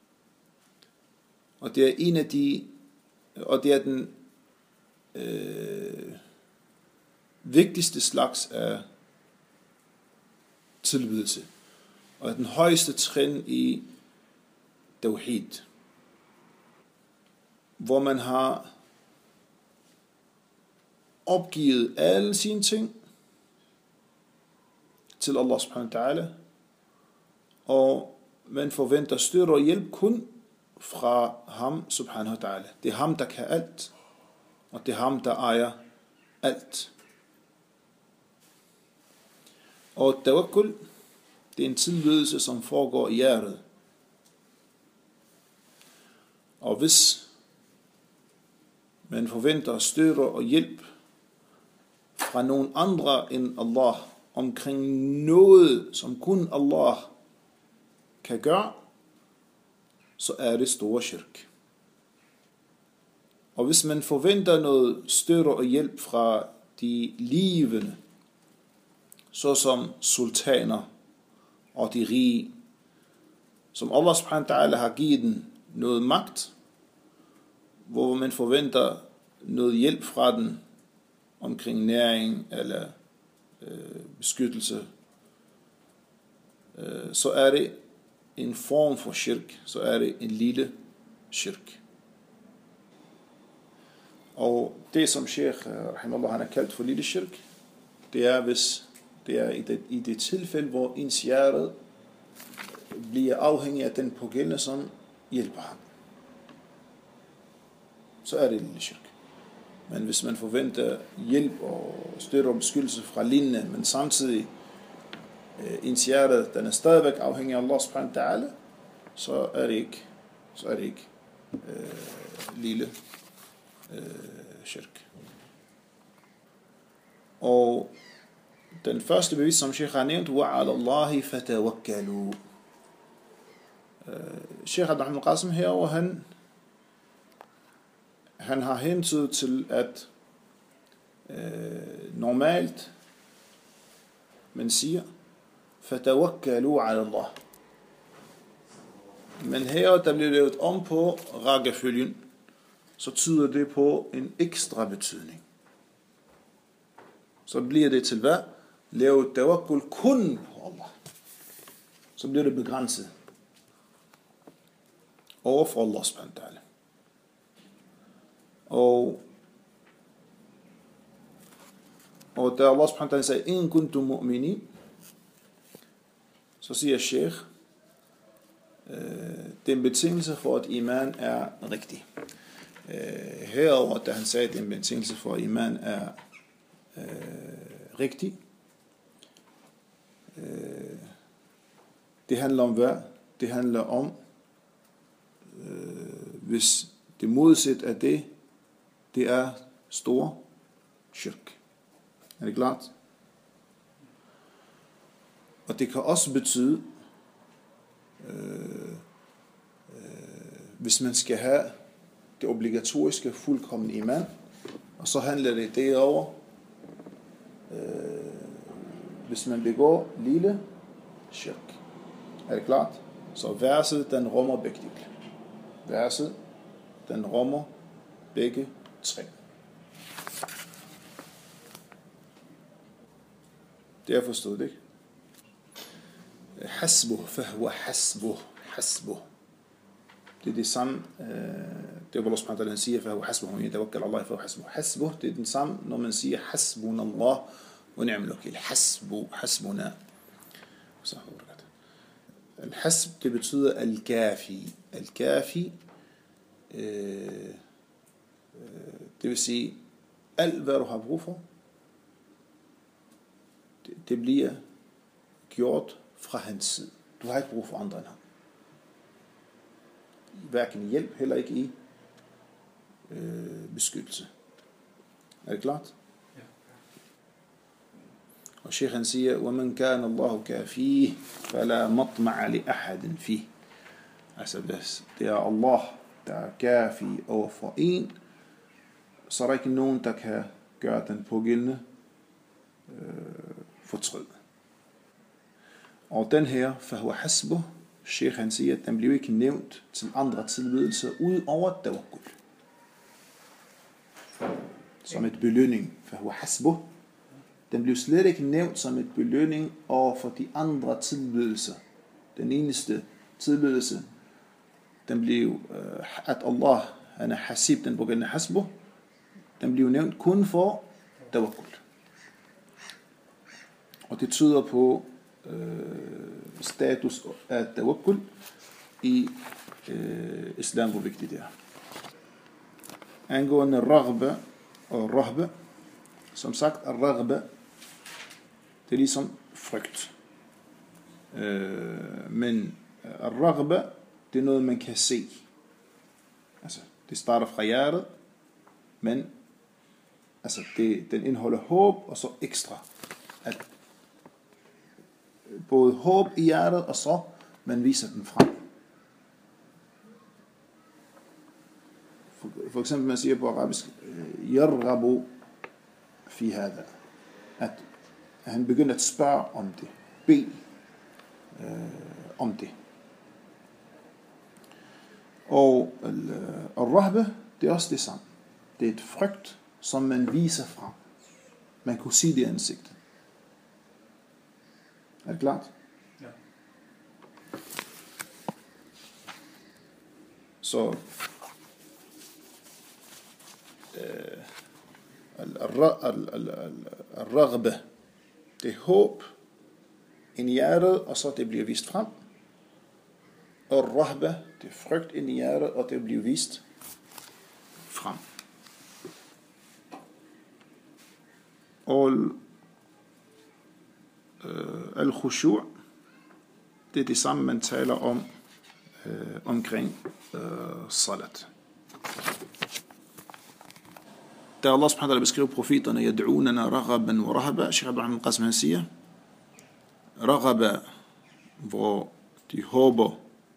Speaker 1: Og det er en af de, og det er den øh, vigtigste slags af tilbedelse, og er den højeste trin i tawhid, hvor man har opgivet alle sine ting til Allah subhanahu wa ta'ala, og man forventer støtte og hjælp kun fra ham subhanahu wa ta'ala. Det er ham, der kan alt, og det er ham, der ejer alt. Og tawakkul, det er en tilbedelse, som foregår i hjertet. Og hvis man forventer støtte og hjælp fra nogen andre end Allah omkring noget, som kun Allah kan gøre, så er det store shirk. Og hvis man forventer noget støtte og hjælp fra de levende, såsom sultaner og de rige, som Allah subhanahu wa ta'ala har givet den noget magt, hvor man forventer noget hjælp fra den omkring næring eller øh, beskyttelse, øh, så er det en form for shirk, så er det en lille shirk. Og det som Sheikh rahimahullah han har kaldt for lille shirk, det er hvis det er i det, i det tilfælde, hvor ens hjerte bliver afhængig af den pågældende, som hjælper ham. Så er det en lille shirk. Men hvis man forventer hjælp og støtte og beskyttelse fra lignende, men samtidig øh, ens hjerte, den er stadigvæk afhængig af Allah subhanahu wa ta'ala, så er det ikke, så er det ikke øh, lille øh, shirk. Og den første bevis, som Sheikh har nævnt, وَعَلَى اللَّهِ فَتَوَكَّلُوا. Sheikh Abdul Qasim herovre, han, han har hentydet til, at øh, normalt man siger, فَتَوَكَّلُوا عَلَى اللَّهِ. Men her, der bliver lavet om på rækkefølgen, så tyder det på en ekstra betydning. Så bliver det til hvad? Lave tawakkul kun på Allah. Så bliver det begrænset over for Allah subhanahu wa ta'ala. Og og da Allah subhanahu wa ta'ala siger, in kuntum mu'minin, så siger Sheikh, øh, det er en betingelse for, at iman er rigtig. Øh, herover, da han sagde, at det er en betingelse for, at iman er øh, rigtig, øh, det handler om hvad? Det handler om, øh, hvis det modsat af det, det er stor shirk. Er det klart? Og det kan også betyde, øh, øh, hvis man skal have det obligatoriske fuldkommen iman, og så handler det derover, øh, hvis man begår lille shirk. Er det klart? Så verset, den rummer begge dele. Verset, den rummer begge tre. Det er forstået, ikke? Hasbuh, fahwa hasbuh, hasbuh. Det er det samme, øh, det er Allah subhanahu wa ta'ala siger, fahwa hasbuh, man yatawakkal Allah, fahwa hasbuh. Hasbuh, det er den samme, når man siger hasbuna Allah, og ni'mal wakil. Hasbu, hasbuna. Al-hasb, det betyder al-kafi. Al-kafi, øh, det vil sige, alt hvad du har brug for, det, det bliver gjort fra hans side. Du har ikke brug for andre end ham. Hverken hjælp, heller ikke i øh, beskyttelse. Er det klart? Ja. Og Sheikh han siger, وَمَنْ كَانَ اللَّهُ كَافِيهِ فَلَا مَطْمَعَ لِأَحَدٍ فِيهِ. Altså hvis det er Allah, der er kafi over for en, så er der ikke nogen, der kan gøre den pågældende øh, fortryd. Og den her, fahuwa hasbuh, Sheikh han siger, at den bliver ikke nævnt til andre tilbedelser ud over tawakkul. Som et belønning, fahuwa hasbuh. Den bliver slet ikke nævnt som et belønning over for de andre tilbedelser. Den eneste tilbedelse, den bliver, at Allah, han er hasib, den pågældende hasbuh, den bliver nævnt kun for tawakkul. Og det tyder på øh, status af tawakkul i øh, islam, hvor vigtigt det er. Angående raghba og rahba, som sagt, raghba, det er ligesom frygt. Øh, men raghba, det er noget, man kan se. Altså, det starter fra hjertet, men altså, det, den indeholder håb, og så ekstra. At både håb i hjertet, og så man viser den frem. For, for eksempel, man siger på arabisk, yarghabu fi hada. At han begynder at spørge om det. Bede øh, om det. Og al-rahba, det er også det samme. Det er et frygt, som man viser frem. Man kunne sige det i ansigtet. Er det klart? Ja. Så al-raghba, det er håb ind i hjertet, og så det bliver vist frem. Og rahba, det er frygt ind i hjertet, og det bliver vist frem. Og øh, al-khushu', det er det samme, man taler om øh, omkring øh, salat. Da Allah subhanahu wa ta'ala beskriver profeterne, yad'unana raghaban wa rahaba, Sheikh Ibrahim al-Qasim han siger, raghaba, hvor de håber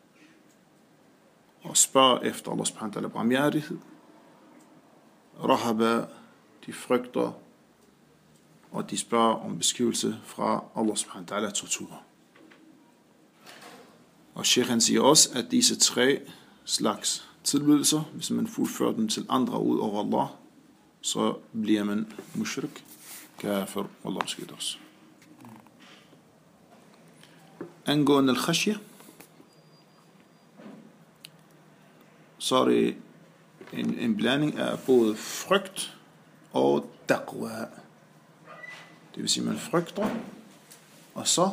Speaker 1: og spørger efter Allah subhanahu wa ta'ala barmhjertighed. Rahaba, de frygter og de spørger om beskyttelse fra Allah subhanahu wa ta'ala tortur. Og Sheikh han siger også, at disse tre slags tilbedelser, hvis man fuldfører dem til andre ud over Allah, så bliver man mushrik, kafir, Allah beskytter os. Angående al-khashya, så er det en, en blanding af både frygt og taqwa. Det vil sige, man frygter, og så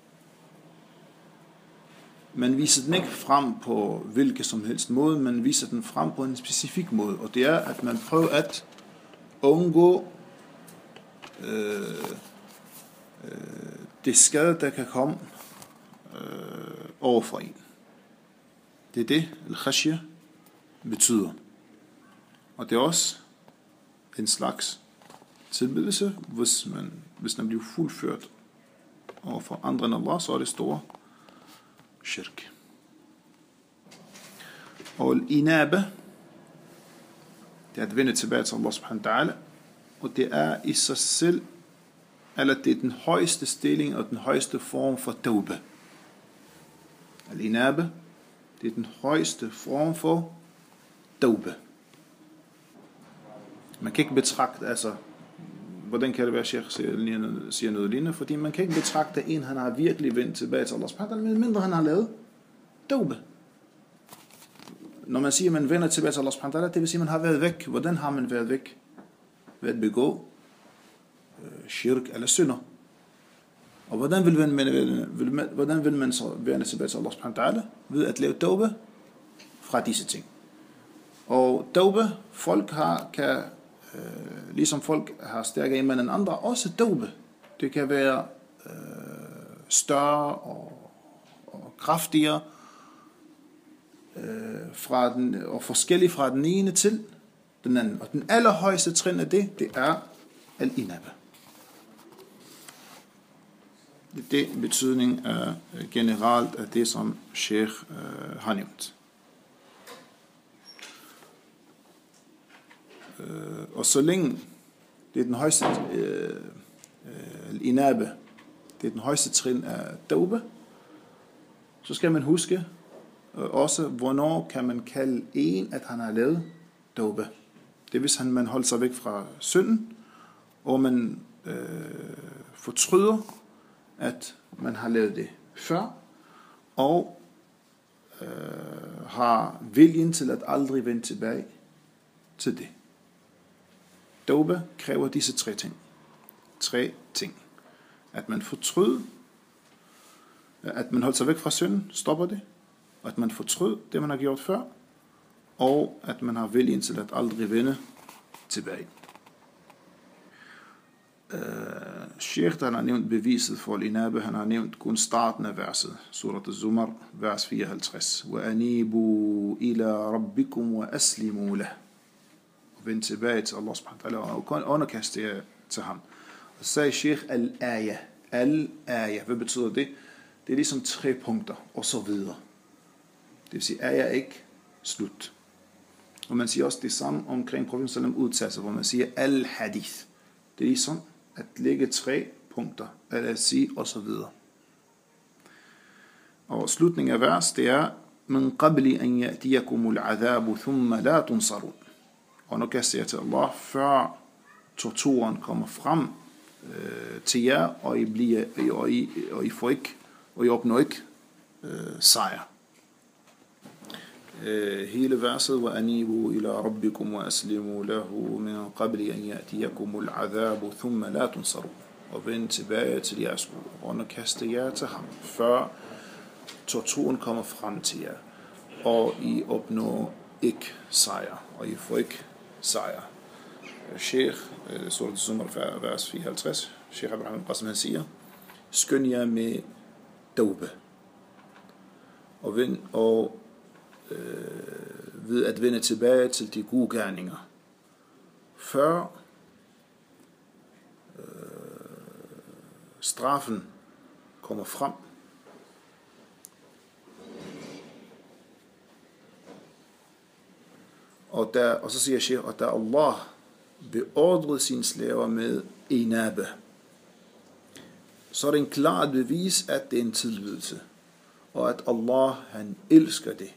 Speaker 1: man viser den ikke frem på hvilken som helst måde, man viser den frem på en specifik måde, og det er, at man prøver at undgå øh, øh, det skade, der kan komme øh, over for en. Det er det, al-khashya betyder. Og det er også en slags tilbedelse, hvis man, hvis den bliver fuldført over for andre end Allah, så er det store shirk. Og al-inaba, det er at vende tilbage til Allah subhanahu wa ta'ala, og det er i sig selv, eller det er den højeste stilling og den højeste form for tawbah. Al-inaba, det er den højeste form for tawbah. Man kan ikke betragte, altså, hvordan kan det være, at Sheikh siger noget lignende, fordi man kan ikke betragte, at en, han har virkelig vendt tilbage til Allah subhanahu wa ta'ala, mindre han har lavet tawbah. Når man siger, at man vender tilbage til Allah subhanahu wa ta'ala, det vil sige, at man har været væk. Hvordan har man været væk? Ved at begå øh, shirk eller synder. Og hvordan vil man, vil man, hvordan vil man så vende tilbage til Allah subhanahu wa ta'ala? Ved at lave tawbah fra disse ting. Og tawbah, folk har, kan, øh, ligesom folk har stærkere iman end andre, også tawbah. Det kan være øh, større og, og kraftigere, øh, fra den, og forskellig fra den ene til den anden. Og den allerhøjeste trin af det, det er al-inaba. Det er betydning af generelt af det, som Sheikh øh, har nævnt. Øh, og så længe det er den højeste øh, øh, inabe, det er den højeste trin af tauba, så skal man huske øh, også, hvornår kan man kalde en, at han har lavet tauba. Det er, hvis han, man holder sig væk fra synden, og man øh, fortryder, at man har lavet det før, og øh, har viljen til at aldrig vende tilbage til det. Tauba kræver disse tre ting. Tre ting. At man fortryder, at man holder sig væk fra synden, stopper det, og at man fortryder det, man har gjort før, og at man har viljen til at aldrig vende tilbage. Uh, Sheikh, han har nævnt beviset for inabe, han har nævnt kun starten af verset, surat az-Zumar, vers fireoghalvtreds. وَأَنِيبُوا إِلَىٰ رَبِّكُمْ وَأَسْلِمُوا لَهُ. Og vend tilbage til Allah subhanahu wa ta'ala, og underkaste jer til ham. Og så sagde Sheikh al-aya. Al-aya, hvad betyder det? Det er ligesom tre punkter, og så videre. Det vil sige, aya er ikke slut. Og man siger også det samme omkring profeten sallam udtalelser, hvor man siger al-hadith. Det er ligesom at lægge tre punkter, at sige og så videre. Og slutningen af vers, det er من قبل أن يأتيكم العذاب ثم لا تنصرون. Og nu kaster jeg til Allah, før torturen kommer frem øh, til jer, og I, bliver, og, I, og I får ikke, og I opnår ikke øh, sejr. Øh, hele verset, وَأَنِيبُوا إِلَىٰ رَبِّكُمْ وَأَسْلِمُوا لَهُ مِنْ قَبْلِ أَنْ يَأْتِيَكُمُ الْعَذَابُ ثُمَّ لَا تُنْصَرُوا. Og vend tilbage til jeres Gud, og underkaste jer til ham, før torturen kommer frem til jer, og I opnår ikke sejr, og I får ikke sejr. Sheikh, surat az-Zumar, vers fireoghalvtreds, Sheikh Abraham al-Qasim, han siger, skynd jer med tauba, og, vind, og øh, ved at vende tilbage til de gode gerninger, før øh, straffen kommer frem. Og, der, og så siger Sheikh, at da Allah beordrede sine slaver med inabe, så er det en klar bevis, at det er en tilbydelse, og at Allah, han elsker det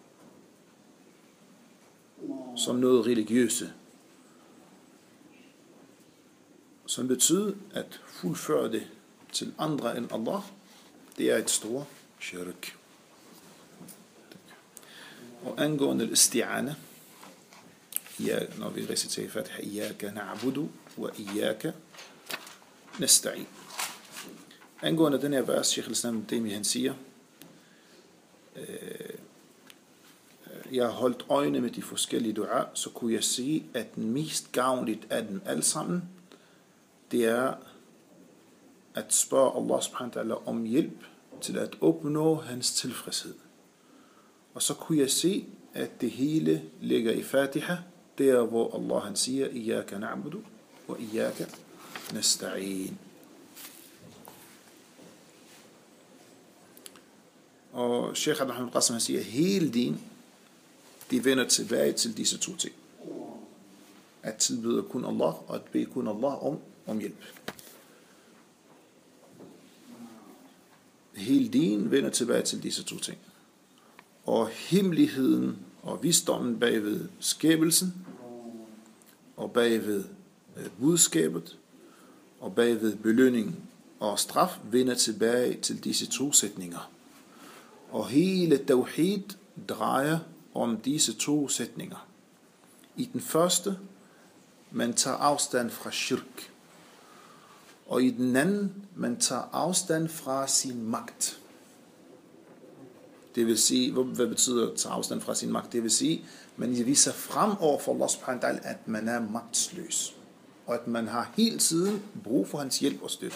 Speaker 1: som noget religiøse, som betyder at fuldføre det til andre end Allah, det er et stort shirk. Og angående al-isti'ana, når vi reciterer Fatiha, Iyaka na'budu wa Iyaka nasta'in. Angående den her vers, Sheikh al-Islam Taymi, han siger, øh, jeg har holdt øjne med de forskellige dua, så kunne jeg sige, at den mest gavnligt af dem alle sammen, det er at spørge Allah subhanahu wa ta'ala om hjælp til at opnå hans tilfredshed. Og så kunne jeg se, at det hele ligger i Fatiha, der hvor Allah han siger, Iyaka na'budu wa Iyaka nasta'in. Og Sheikh Abraham al-Qasim, han siger, hele din, de vender tilbage til disse to ting. At tilbyde kun Allah, og at bede kun Allah om, om hjælp. Hele din vender tilbage til disse to ting. Og hemmeligheden og visdommen bagved skabelsen, og bagved budskabet, og bagved belønning og straf, vender tilbage til disse to sætninger. Og hele tawhid drejer om disse to sætninger. I den første, man tager afstand fra shirk. Og i den anden, man tager afstand fra sin magt. Det vil sige, hvad betyder at tage afstand fra sin magt? Det vil sige, man viser frem over for Allah subhanahu wa ta'ala, at man er magtsløs. Og at man har hele tiden brug for hans hjælp og støtte.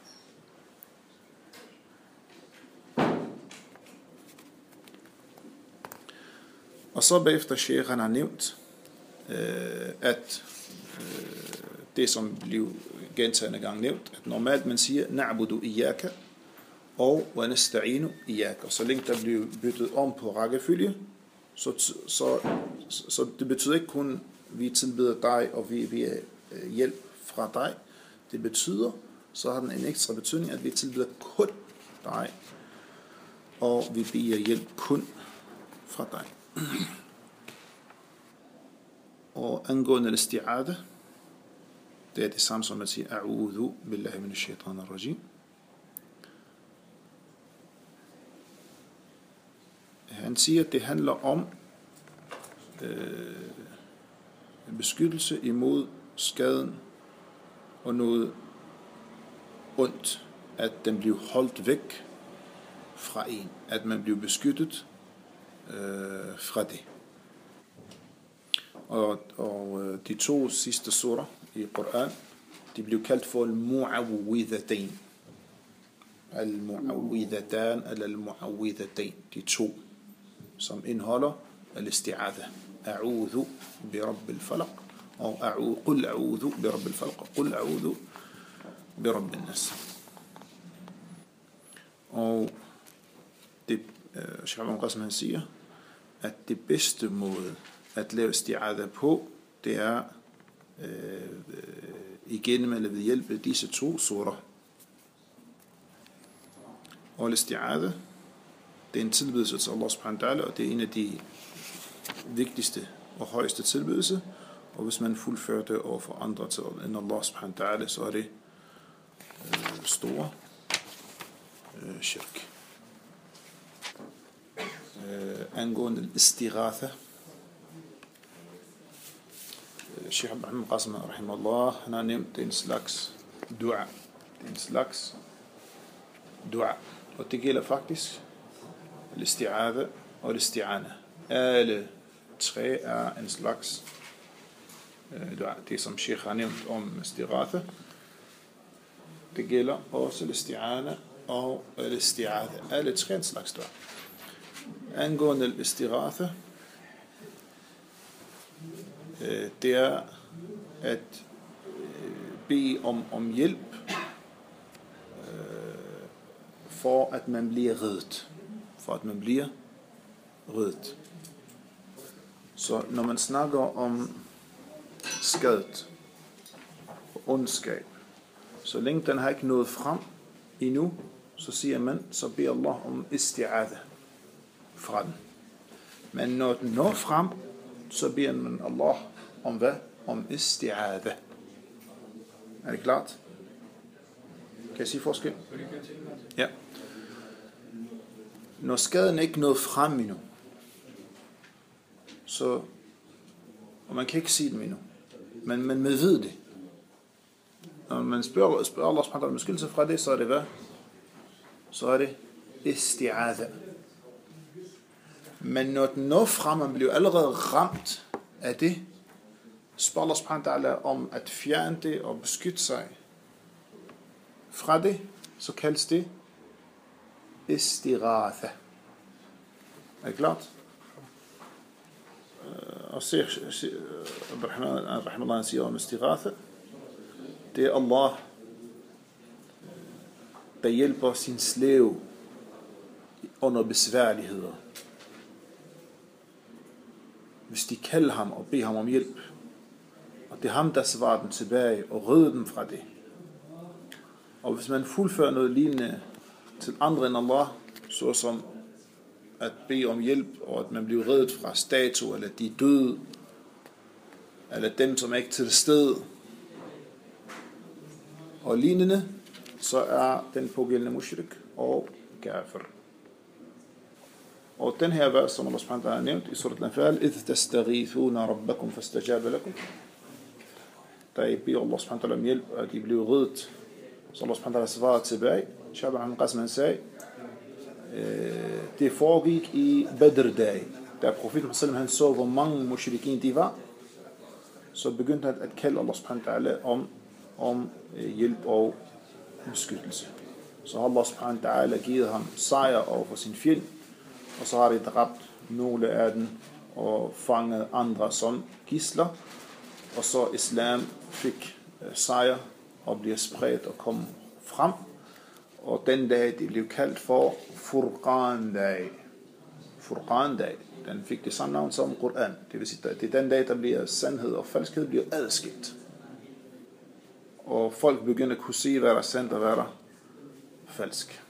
Speaker 1: Og så bagefter Sheikh, han har nævnt, øh, at øh, det som blev gentagne gange nævnt, at normalt man siger, na'budu iyaka og wa nasta'inu iyaka. Og så længe der bliver byttet om på rækkefølge, så, så, så, så det betyder ikke kun, vi tilbeder dig, og vi, vi er hjælp fra dig. Det betyder, så har den en ekstra betydning, at vi tilbeder kun dig, og vi beder hjælp kun fra dig. Og angående al-isti'ada, det er det samme som at sige, a'udhu billahi minash shaitanir rajim. Han siger, at det handler om øh, en beskyttelse imod skaden og noget ondt, at den bliver holdt væk fra en, at man bliver beskyttet øh, fra det. Og, og de to sidste surah i Koran, de blev kaldt for al-mu'awwidhatain. Al-mu'awwidhatan eller al-mu'awwidhatain, de to, som indeholder al-isti'adha. A'udhu bi rabbil falaq, og qul a'udhu bi rabbil falaq, qul a'udhu bi rabbin nas. Og det, Sheikh Ibn Qasim han siger, at det bedste måde at lave isti'adha på, det er øh, igennem eller ved hjælp af disse to surah. Og isti'adha, det er en tilbedelse til Allah subhanahu wa ta'ala, og det er en af de vigtigste og højeste tilbedelse, og hvis man fuldfører det over for andre til end Allah subhanahu wa ta'ala, så er det øh, store øh, shirk. Øh, angående istighatha, Sheikh Ibn Qasim rahimahullah, han har nævnt en slags dua. Det er en slags dua. Og det gælder faktisk al-isti'adha og al-isti'ana. Alle tre er en slags uh, dua. Det som Sheikh har nævnt om istighatha, det gælder også al-isti'ana og al-isti'adha. Alle tre en slags dua. Angående al-istighatha, det er at bede om, om hjælp øh, for at man bliver reddet. For at man bliver reddet. Så når man snakker om skadet og ondskab, så længe den har ikke nået frem endnu, så siger man, så beder Allah om isti'adha fra den. Men når den når frem, så beder man Allah om hvad? Om isti'adha. Er det klart? Kan jeg sige forskel? Ja. Når skaden ikke nået frem endnu, så, og man kan ikke sige dem endnu, men, men man ved det. Når man spørger, spørger Allah subhanahu wa ta'ala om beskyttelse fra det, så er det hvad? Så er det isti'adha. Men når den når frem, man bliver allerede ramt af det, spørger Allah subhanahu wa ta'ala om at fjerne det og beskytte sig fra det, så kaldes det istighatha. Er det klart? Og Sheikh Rahimahullah siger om istighatha, det er Allah, der hjælper sin slave under besværligheder. Hvis de kalder ham og beder ham om hjælp, og det er ham, der svarer dem tilbage og redder dem fra det. Og hvis man fuldfører noget lignende til andre end Allah, såsom at bede om hjælp, og at man bliver reddet fra statue, eller de døde, eller dem, som er ikke til stede, og lignende, så er den pågældende mushrik og kafir. Og den her vers, som Allah subhanahu wa ta'ala har nævnt i surat al-Anfal, إِذْ تَسْتَغِيثُونَ رَبَّكُمْ فَاسْتَجَابَ لَكُمْ, der I beder Allah subhanahu wa ta'ala om hjælp, og de bliver reddet, så Allah subhanahu wa ta'ala svarer tilbage. Sheikh Ibn Qasim han sagde, det foregik i Badr-dag, da profeten sallallahu han så, hvor mange mushrikin de var, så begyndte han at kalde Allah subhanahu wa ta'ala om, om hjælp og beskyttelse. Så Allah subhanahu wa ta'ala givet ham sejr over for sin fjende, og så har de dræbt nogle af dem og fanget andre som gidsler, og så islam fik sejr og bliver spredt og kommer frem. Og den dag, det blev kaldt for Furqan-dag. Furqan-dag, den fik det samme navn som Koran. Det vil sige, det er den dag, der bliver sandhed og falskhed bliver adskilt. Og folk begynder at kunne se, hvad der er sandt og hvad der er falsk.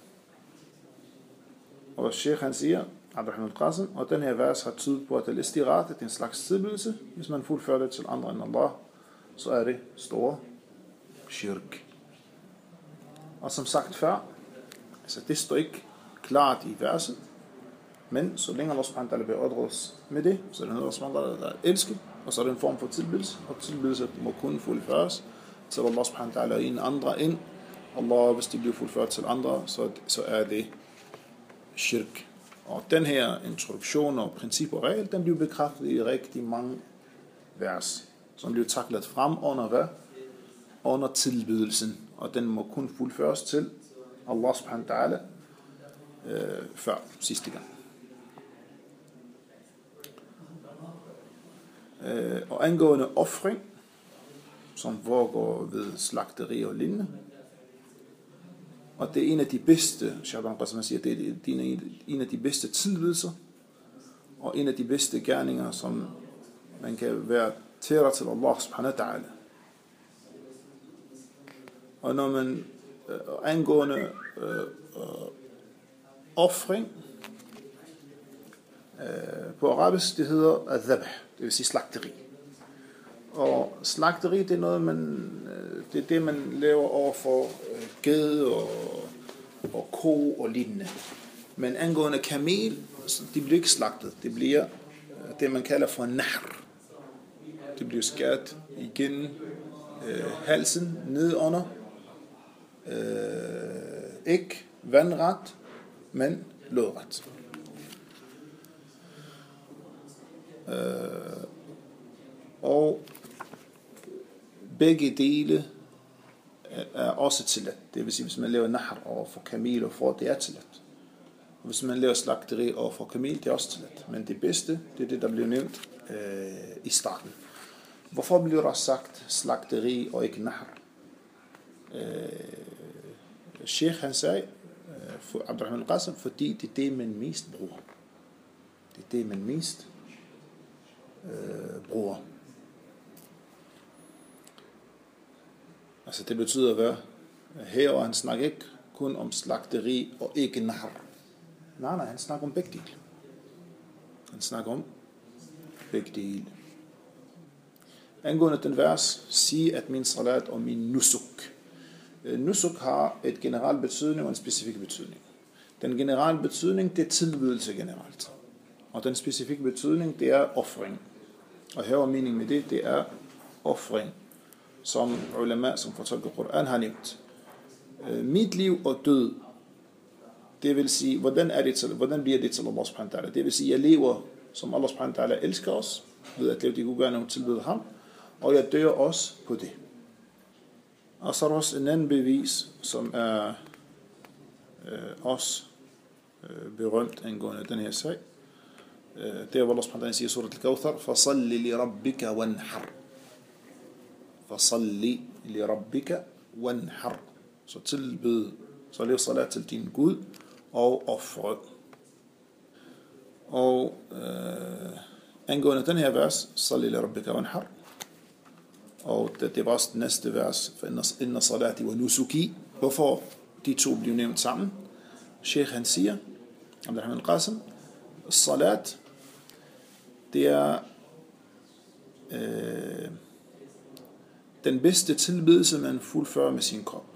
Speaker 1: Og Sheikh han siger, Abdurrahman al-Qasim, og den her vers har tydet på, at al-istirat er en slags tilbedelse. Hvis man fuldfører det til andre end Allah, så er det store shirk. Og som sagt før, altså det står ikke klart i verset, men så længe Allah subhanahu wa ta'ala beordrer os med det, så er det noget, Allah subhanahu wa ta'ala er elsket, og så er det en form for tilbedelse, og tilbedelse må kun fuldføres til Allah subhanahu wa ta'ala og en andre end Allah. Hvis det bliver fuldført til andre, så, så er det shirk. Og den her introduktion og princip og regel, den bliver bekræftet i rigtig mange vers, som bliver taklet frem under hvad? Under tilbedelsen. Og den må kun fuldføres til Allah subhanahu wa ta'ala øh, før sidste gang. Øh, og angående offring, som foregår ved slagteri og lignende, og det er en af de bedste, Shaban Qasman siger, det er en af de bedste tilbedelser, og en af de bedste gerninger, som man kan være tære til Allah subhanahu wa ta'ala. Og når man øh, angående øh, øh, offring, øh, på arabisk, det hedder adhabh, det vil sige slagteri. Og slagteri, det er noget, man, det er det, man laver over for øh, gede og, og ko og lignende. Men angående kamel, de bliver ikke slagtet. Det bliver øh, det, man kalder for nahr. Det bliver skæret igennem øh, halsen, ned under. Øh, ikke vandret, men lodret. Øh, og begge dele er også tilladt. Det vil sige, hvis man laver nahr over for kamel og får, det er tilladt. Og hvis man laver slagteri over for kamel, det er også tilladt. Men det bedste, det er det, der bliver nævnt øh, i starten. Hvorfor bliver der sagt slagteri og ikke nahr? Øh, Sheikh han sagde, øh, for Abdurrahman al-Qasim, fordi det er det, man mest bruger. Det er det, man mest øh, bruger. Altså det betyder hvad? Her og han snakker ikke kun om slagteri og ikke nahr. Nej, nej, han snakker om begge dele. Han snakker om begge dele. Angående den vers, sig at min salat og min nusuk. Nusuk har et generelt betydning og en specifik betydning. Den generelle betydning, det er tilbydelse generelt. Og den specifikke betydning, det er offring. Og her er meningen med det, det er offring. Som ulema, som fortolker Koran, har nævnt. Mit liv og død, det vil sige, hvordan, er det til, hvordan bliver det til Allah subhanahu wa ta'ala? Det vil sige, jeg lever, som Allah subhanahu wa ta'ala elsker os, ved at leve de gode gerninger og tilbyde ham, og jeg dør også på det. Og så er der også en anden bevis, som er øh, også øh, berømt angående den her sag. Øh, det er, hvor Allah subhanahu wa ta'ala siger i surat al-Kawthar, فَصَلِّ لِرَبِّكَ وَانْحَرْ فَصَلِّ لِرَبِّكَ وَانْحَرْ. Så tilbyd, så lev salat til din Gud og ofre. Og øh, angående den her vers, صَلِّ لِرَبِّكَ وَانْحَرْ, og det, det var også den næste vers, for inna salati wa nusuki. Hvorfor de to bliver nævnt sammen? Sheikh han siger, Abdurrahman al-Qasim, salat, det er øh, den bedste tilbedelse, man fuldfører med sin krop.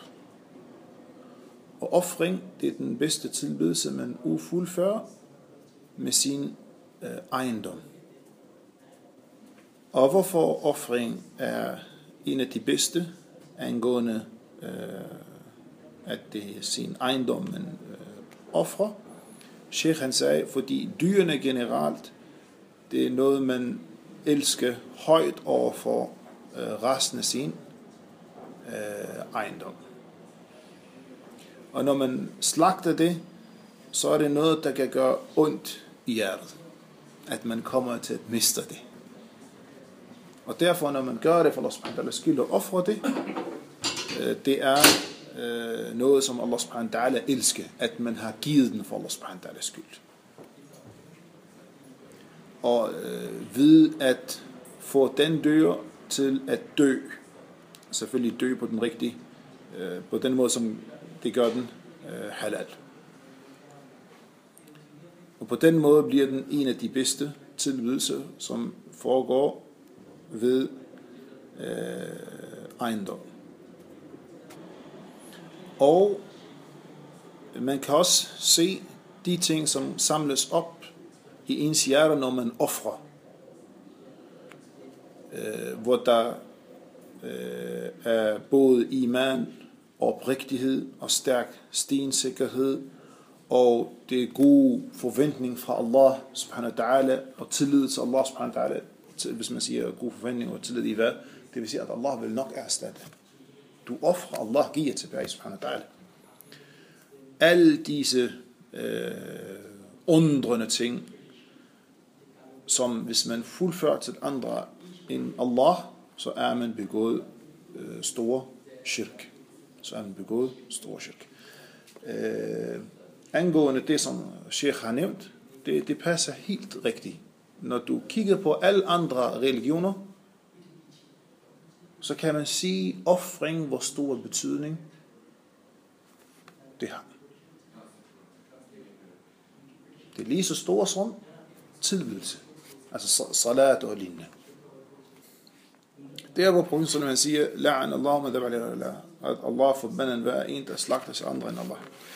Speaker 1: Og offring, det er den bedste tilbedelse, man ufuldfører med sin øh, ejendom. Og hvorfor offring er en af de bedste angående øh, at det er sin ejendom, man øh, offrer? Sheikh han sagde, fordi dyrene generelt, det er noget, man elsker højt over for øh, resten af sin øh, ejendom. Og når man slagter det, så er det noget, der kan gøre ondt i hjertet. At man kommer til at miste det. Og derfor, når man gør det for Allah subhanahu wa ta'ala skyld og offrer det, øh, det er øh, noget, som Allah subhanahu wa ta'ala elsker, at man har givet den for Allah subhanahu wa ta'ala skyld. Og øh, ved at få den dyr til at dø, selvfølgelig dø på den rigtige, øh, på den måde, som det gør den øh, halal. Og på den måde bliver den en af de bedste tilbydelser, som foregår ved øh, ejendom. Og man kan også se de ting, som samles op i ens hjerte, når man offrer. Øh, hvor der øh, er både iman, oprigtighed og stærk stensikkerhed, og det er god forventning fra Allah subhanahu wa ta'ala, og tillid til Allah subhanahu wa ta'ala. Hvis man siger god forventning og tillid i hvad? Det vil sige, at Allah vil nok erstatte. Du offrer, Allah giver tilbage subhanahu wa ta'ala. Alle disse øh, undrende ting, som hvis man fuldfører til andre end Allah, så er man begået øh, store shirk. Så er man begået store shirk. Øh, angående det, som Sheikh har nævnt, det, det passer helt rigtigt. Når du kigger på alle andre religioner, så kan man sige, offring, hvor stor betydning det har. Det er lige så stor som tilbydelse. Altså salat og lignende. Det er, hvor profeten han siger, la'an Allah, at Allah forbander hver en, der slagter sig andre end Allah.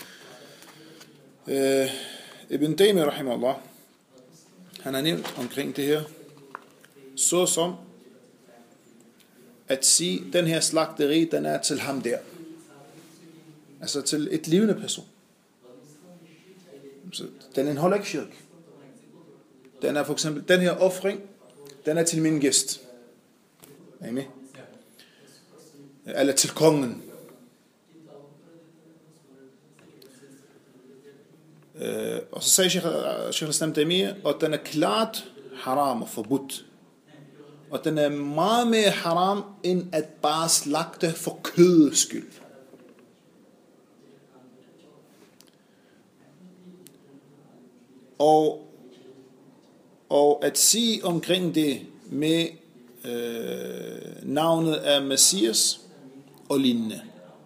Speaker 1: Uh, Ibn Taymiyyah rahimahullah, han har nævnt omkring det her, så som at sige, den her slagteri, den er til ham der. Altså til et levende person. Så den indeholder ikke shirk. Den er for eksempel, den her offring, den er til min gæst. Er I med? Eller til kongen. Uh, og så siger Sheikh al-Islam Taymiyyah, og den er klart haram og forbudt. Og den er meget mere haram, end at bare slagte for kødets skyld. Og, og at sige omkring det med øh, navnet af Messias og lignende.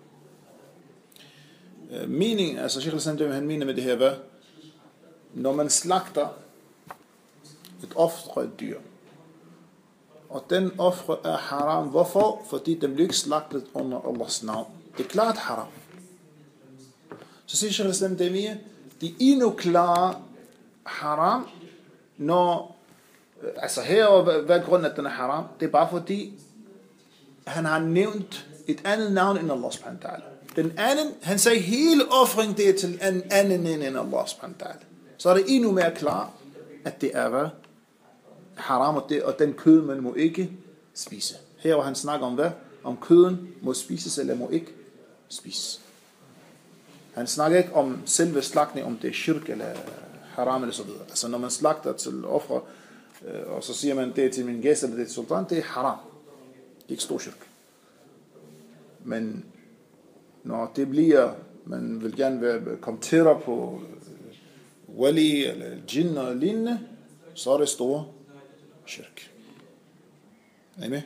Speaker 1: Øh, mening, altså Sheikh al-Islam, han mener med det her, hvad? Når man slagter et offret dyr, og den ofre er haram. Hvorfor? Fordi den bliver ikke slagtet under Allahs navn. Det er klart haram. Så siger Sheikh al-Islam Taymiyyah, det er endnu klart haram, når, altså her, hvad er grunden, at den er haram? Det er bare fordi, han har nævnt et andet navn end Allah subhanahu wa ta'ala. Den anden, han sagde hele offring det er til en anden end Allah subhanahu wa ta'ala. Så er det endnu mere klart, at det er hvad? Haram, og, det, og den kød, man må ikke spise. Her hvor han snakker om hvad? Om køden må spises eller må ikke spises. Han snakker ikke om selve slagtning, om det er shirk eller haram eller så videre. Altså når man slagter til ofre, øh, og så siger man, det er til min gæst eller det er til sultan, det er haram. Det er ikke stor shirk. Men når det bliver, man vil gerne være, komme tættere på øh, wali eller jinn og lignende, så er det store shirk. Er I med?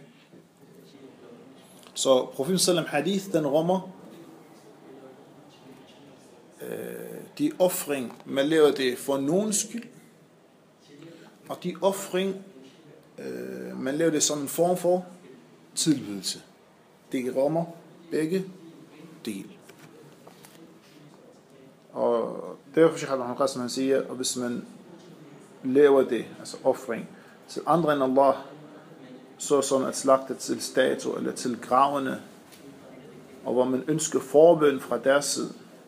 Speaker 1: Så profeten sallam hadith, den rummer øh, de offring, man laver det for nogens skyld, og de offring, øh, man laver det som en form for tilbydelse. Det rummer begge dele. Og derfor Sheikh Abdul Qasim han siger, og hvis man laver det, altså offring, til andre end Allah, så som at slagte til statue eller til gravene, og hvor man ønsker forbøn fra deres side,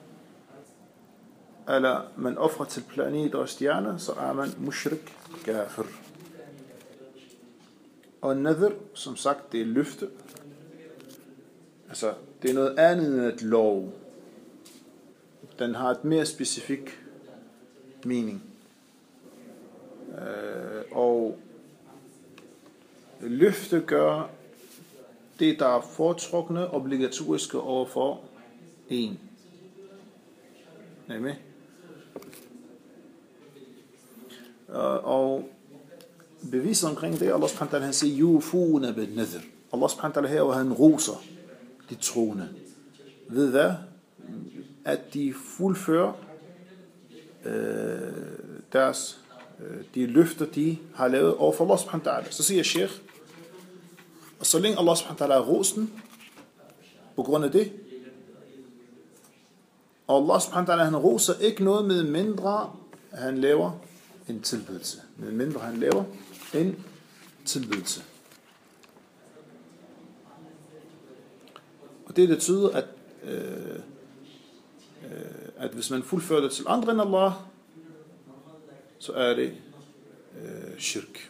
Speaker 1: eller man offrer til planeter og stjerner, så er man mushrik kafir. Og nadhr, som sagt, det er løfte. Altså, det er noget andet end et lov. Den har et mere specifik mening. Øh, og løfte gør, det, der er foretrukne, obligatoriske overfor en. Er I med? Og beviset omkring det, Allah subhanahu wa ta'ala, han siger, yufuna bin nadhr. Allah subhanahu wa ta'ala her, og han roser de troende. Ved hvad? At de fuldfører øh, deres, øh, de løfter, de har lavet overfor Allah subhanahu wa ta'ala. Så siger Sheikh, og så længe Allah subhanahu wa ta'ala er rosen, på grund af det, og Allah subhanahu wa ta'ala, han roser ikke noget med mindre, han laver en tilbedelse. Med mindre han laver en tilbedelse. Og det betyder, at, øh, øh, at hvis man fuldfører det til andre end Allah, så er det øh, shirk.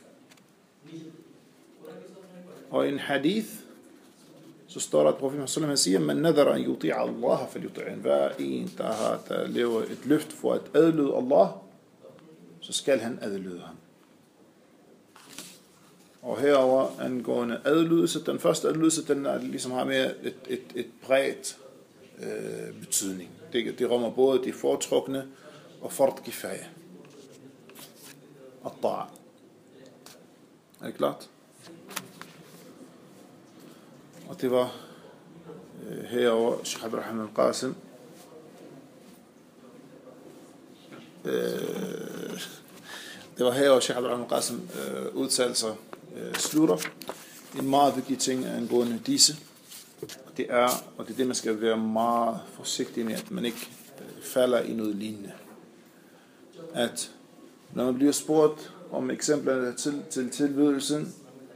Speaker 1: Og i en hadith, så står der, at profeten sallallahu alaihi wasallam siger, man nadhara an yuti'a Allah falyuti'an. Hver en, der har der lever et løft for at adlyde Allah, så skal han adlyde ham. Og herover angående adlydelse, den første adlydelse, den er ligesom har mere et, et, et bredt øh, betydning. Det, det rummer både de foretrukne og fard kifaya. Og ta'a. Er det klart? Og det var øh, herover Sheikh Abdurrahman al-Qasim. Øh, det var herover Sheikh Abdurrahman al-Qasim øh, udtalelser øh, slutter. En meget vigtig ting angående disse. Det er, og det er det, man skal være meget forsigtig med, at man ikke øh, falder i noget lignende. At når man bliver spurgt om eksemplerne til, til tilbedelsen,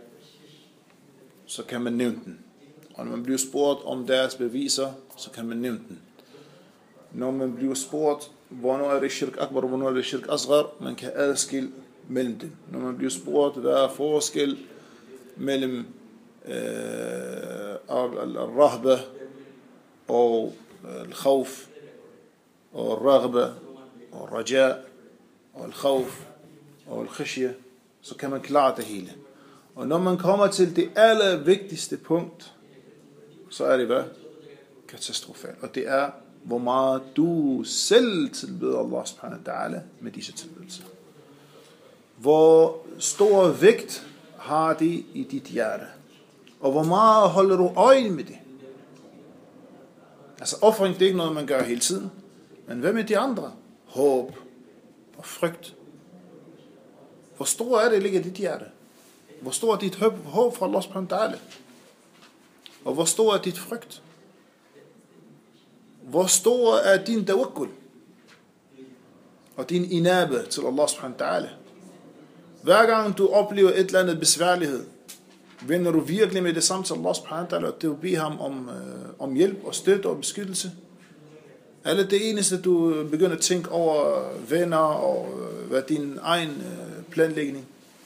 Speaker 1: så kan man nævne den. Og når man bliver spurgt om deres beviser, så kan man nævne den. Når man bliver spurgt, hvornår er det shirk akbar, hvornår er det shirk asghar, man kan adskille mellem dem. Når man bliver spurgt, hvad er forskel mellem al-rahba og al-khawf og al-raghba og al-raja og al-khawf og al-khashya, så kan man klare det hele. Og når man kommer til det allervigtigste punkt, så er det hvad? Katastrofalt. Og det er, hvor meget du selv tilbeder Allah subhanahu wa ta'ala med disse tilbedelser. Hvor stor vægt har de i dit hjerte? Og hvor meget holder du øje med det? Altså offring, det er ikke noget, man gør hele tiden. Men hvad med de andre? Håb og frygt. Hvor stor er det, ligger i dit hjerte? Hvor stor er dit håb fra Allah subhanahu wa ta'ala? Og hvor stor er dit frygt? Hvor stor er din tawakkul? Og din inabe til Allah subhanahu wa ta'ala? Hver gang du oplever et eller andet besværlighed, vender du virkelig med det samme til Allah subhanahu wa ta'ala, og du beder ham om, øh, om hjælp og støtte og beskyttelse? Eller det eneste, du begynder at tænke over venner og øh, hvad din egen øh, planlægning?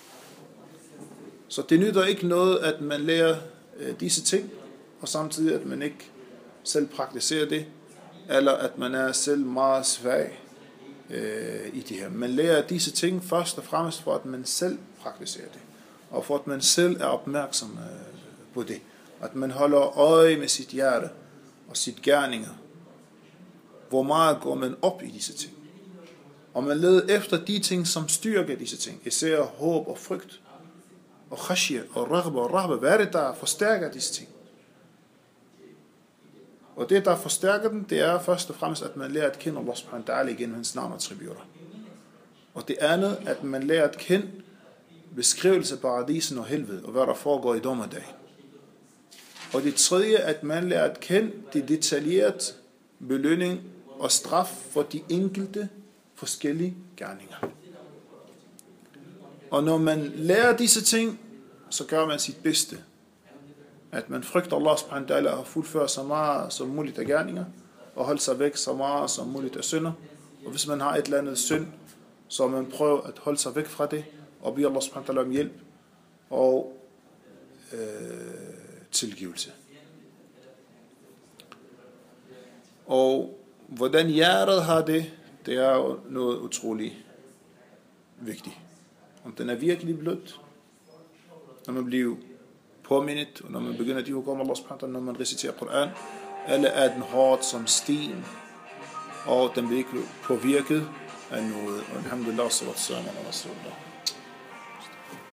Speaker 1: Så det nytter ikke noget, at man lærer øh, disse ting, og samtidig at man ikke selv praktiserer det, eller at man er selv meget svag øh, i det her. Man lærer disse ting først og fremmest for, at man selv praktiserer det, og for at man selv er opmærksom øh, på det. At man holder øje med sit hjerte og sit gerninger. Hvor meget går man op i disse ting? Og man leder efter de ting, som styrker disse ting, især håb og frygt, og khashya og raghba og rahba. Hvad er det, der forstærker disse ting? Og det, der forstærker den, det er først og fremmest, at man lærer at kende Allah subhanahu wa ta'ala igennem hans navn og attributter. Og det andet, at man lærer at kende beskrivelse af paradisen og helvede, og hvad der foregår i dommedag. Og det tredje, at man lærer at kende det detaljeret belønning og straf for de enkelte forskellige gerninger. Og når man lærer disse ting, så gør man sit bedste. At man frygter Allah subhanahu wa ta'ala og fuldfører så meget som muligt af gerninger, og holder sig væk så meget som muligt af synder. Og hvis man har et eller andet synd, så man prøver at holde sig væk fra det, og bede Allah subhanahu wa ta'ala om hjælp og øh, tilgivelse. Og hvordan hjertet har det, det er jo noget utroligt vigtigt. Om den er virkelig blødt, når man bliver påmindet, og når man begynder de hukum Allah subhanahu wa ta'ala, når man reciterer Koran, eller er den hårdt som sten, og den bliver ikke påvirket af noget. Alhamdulillah, sallallahu alaihi wa sallam.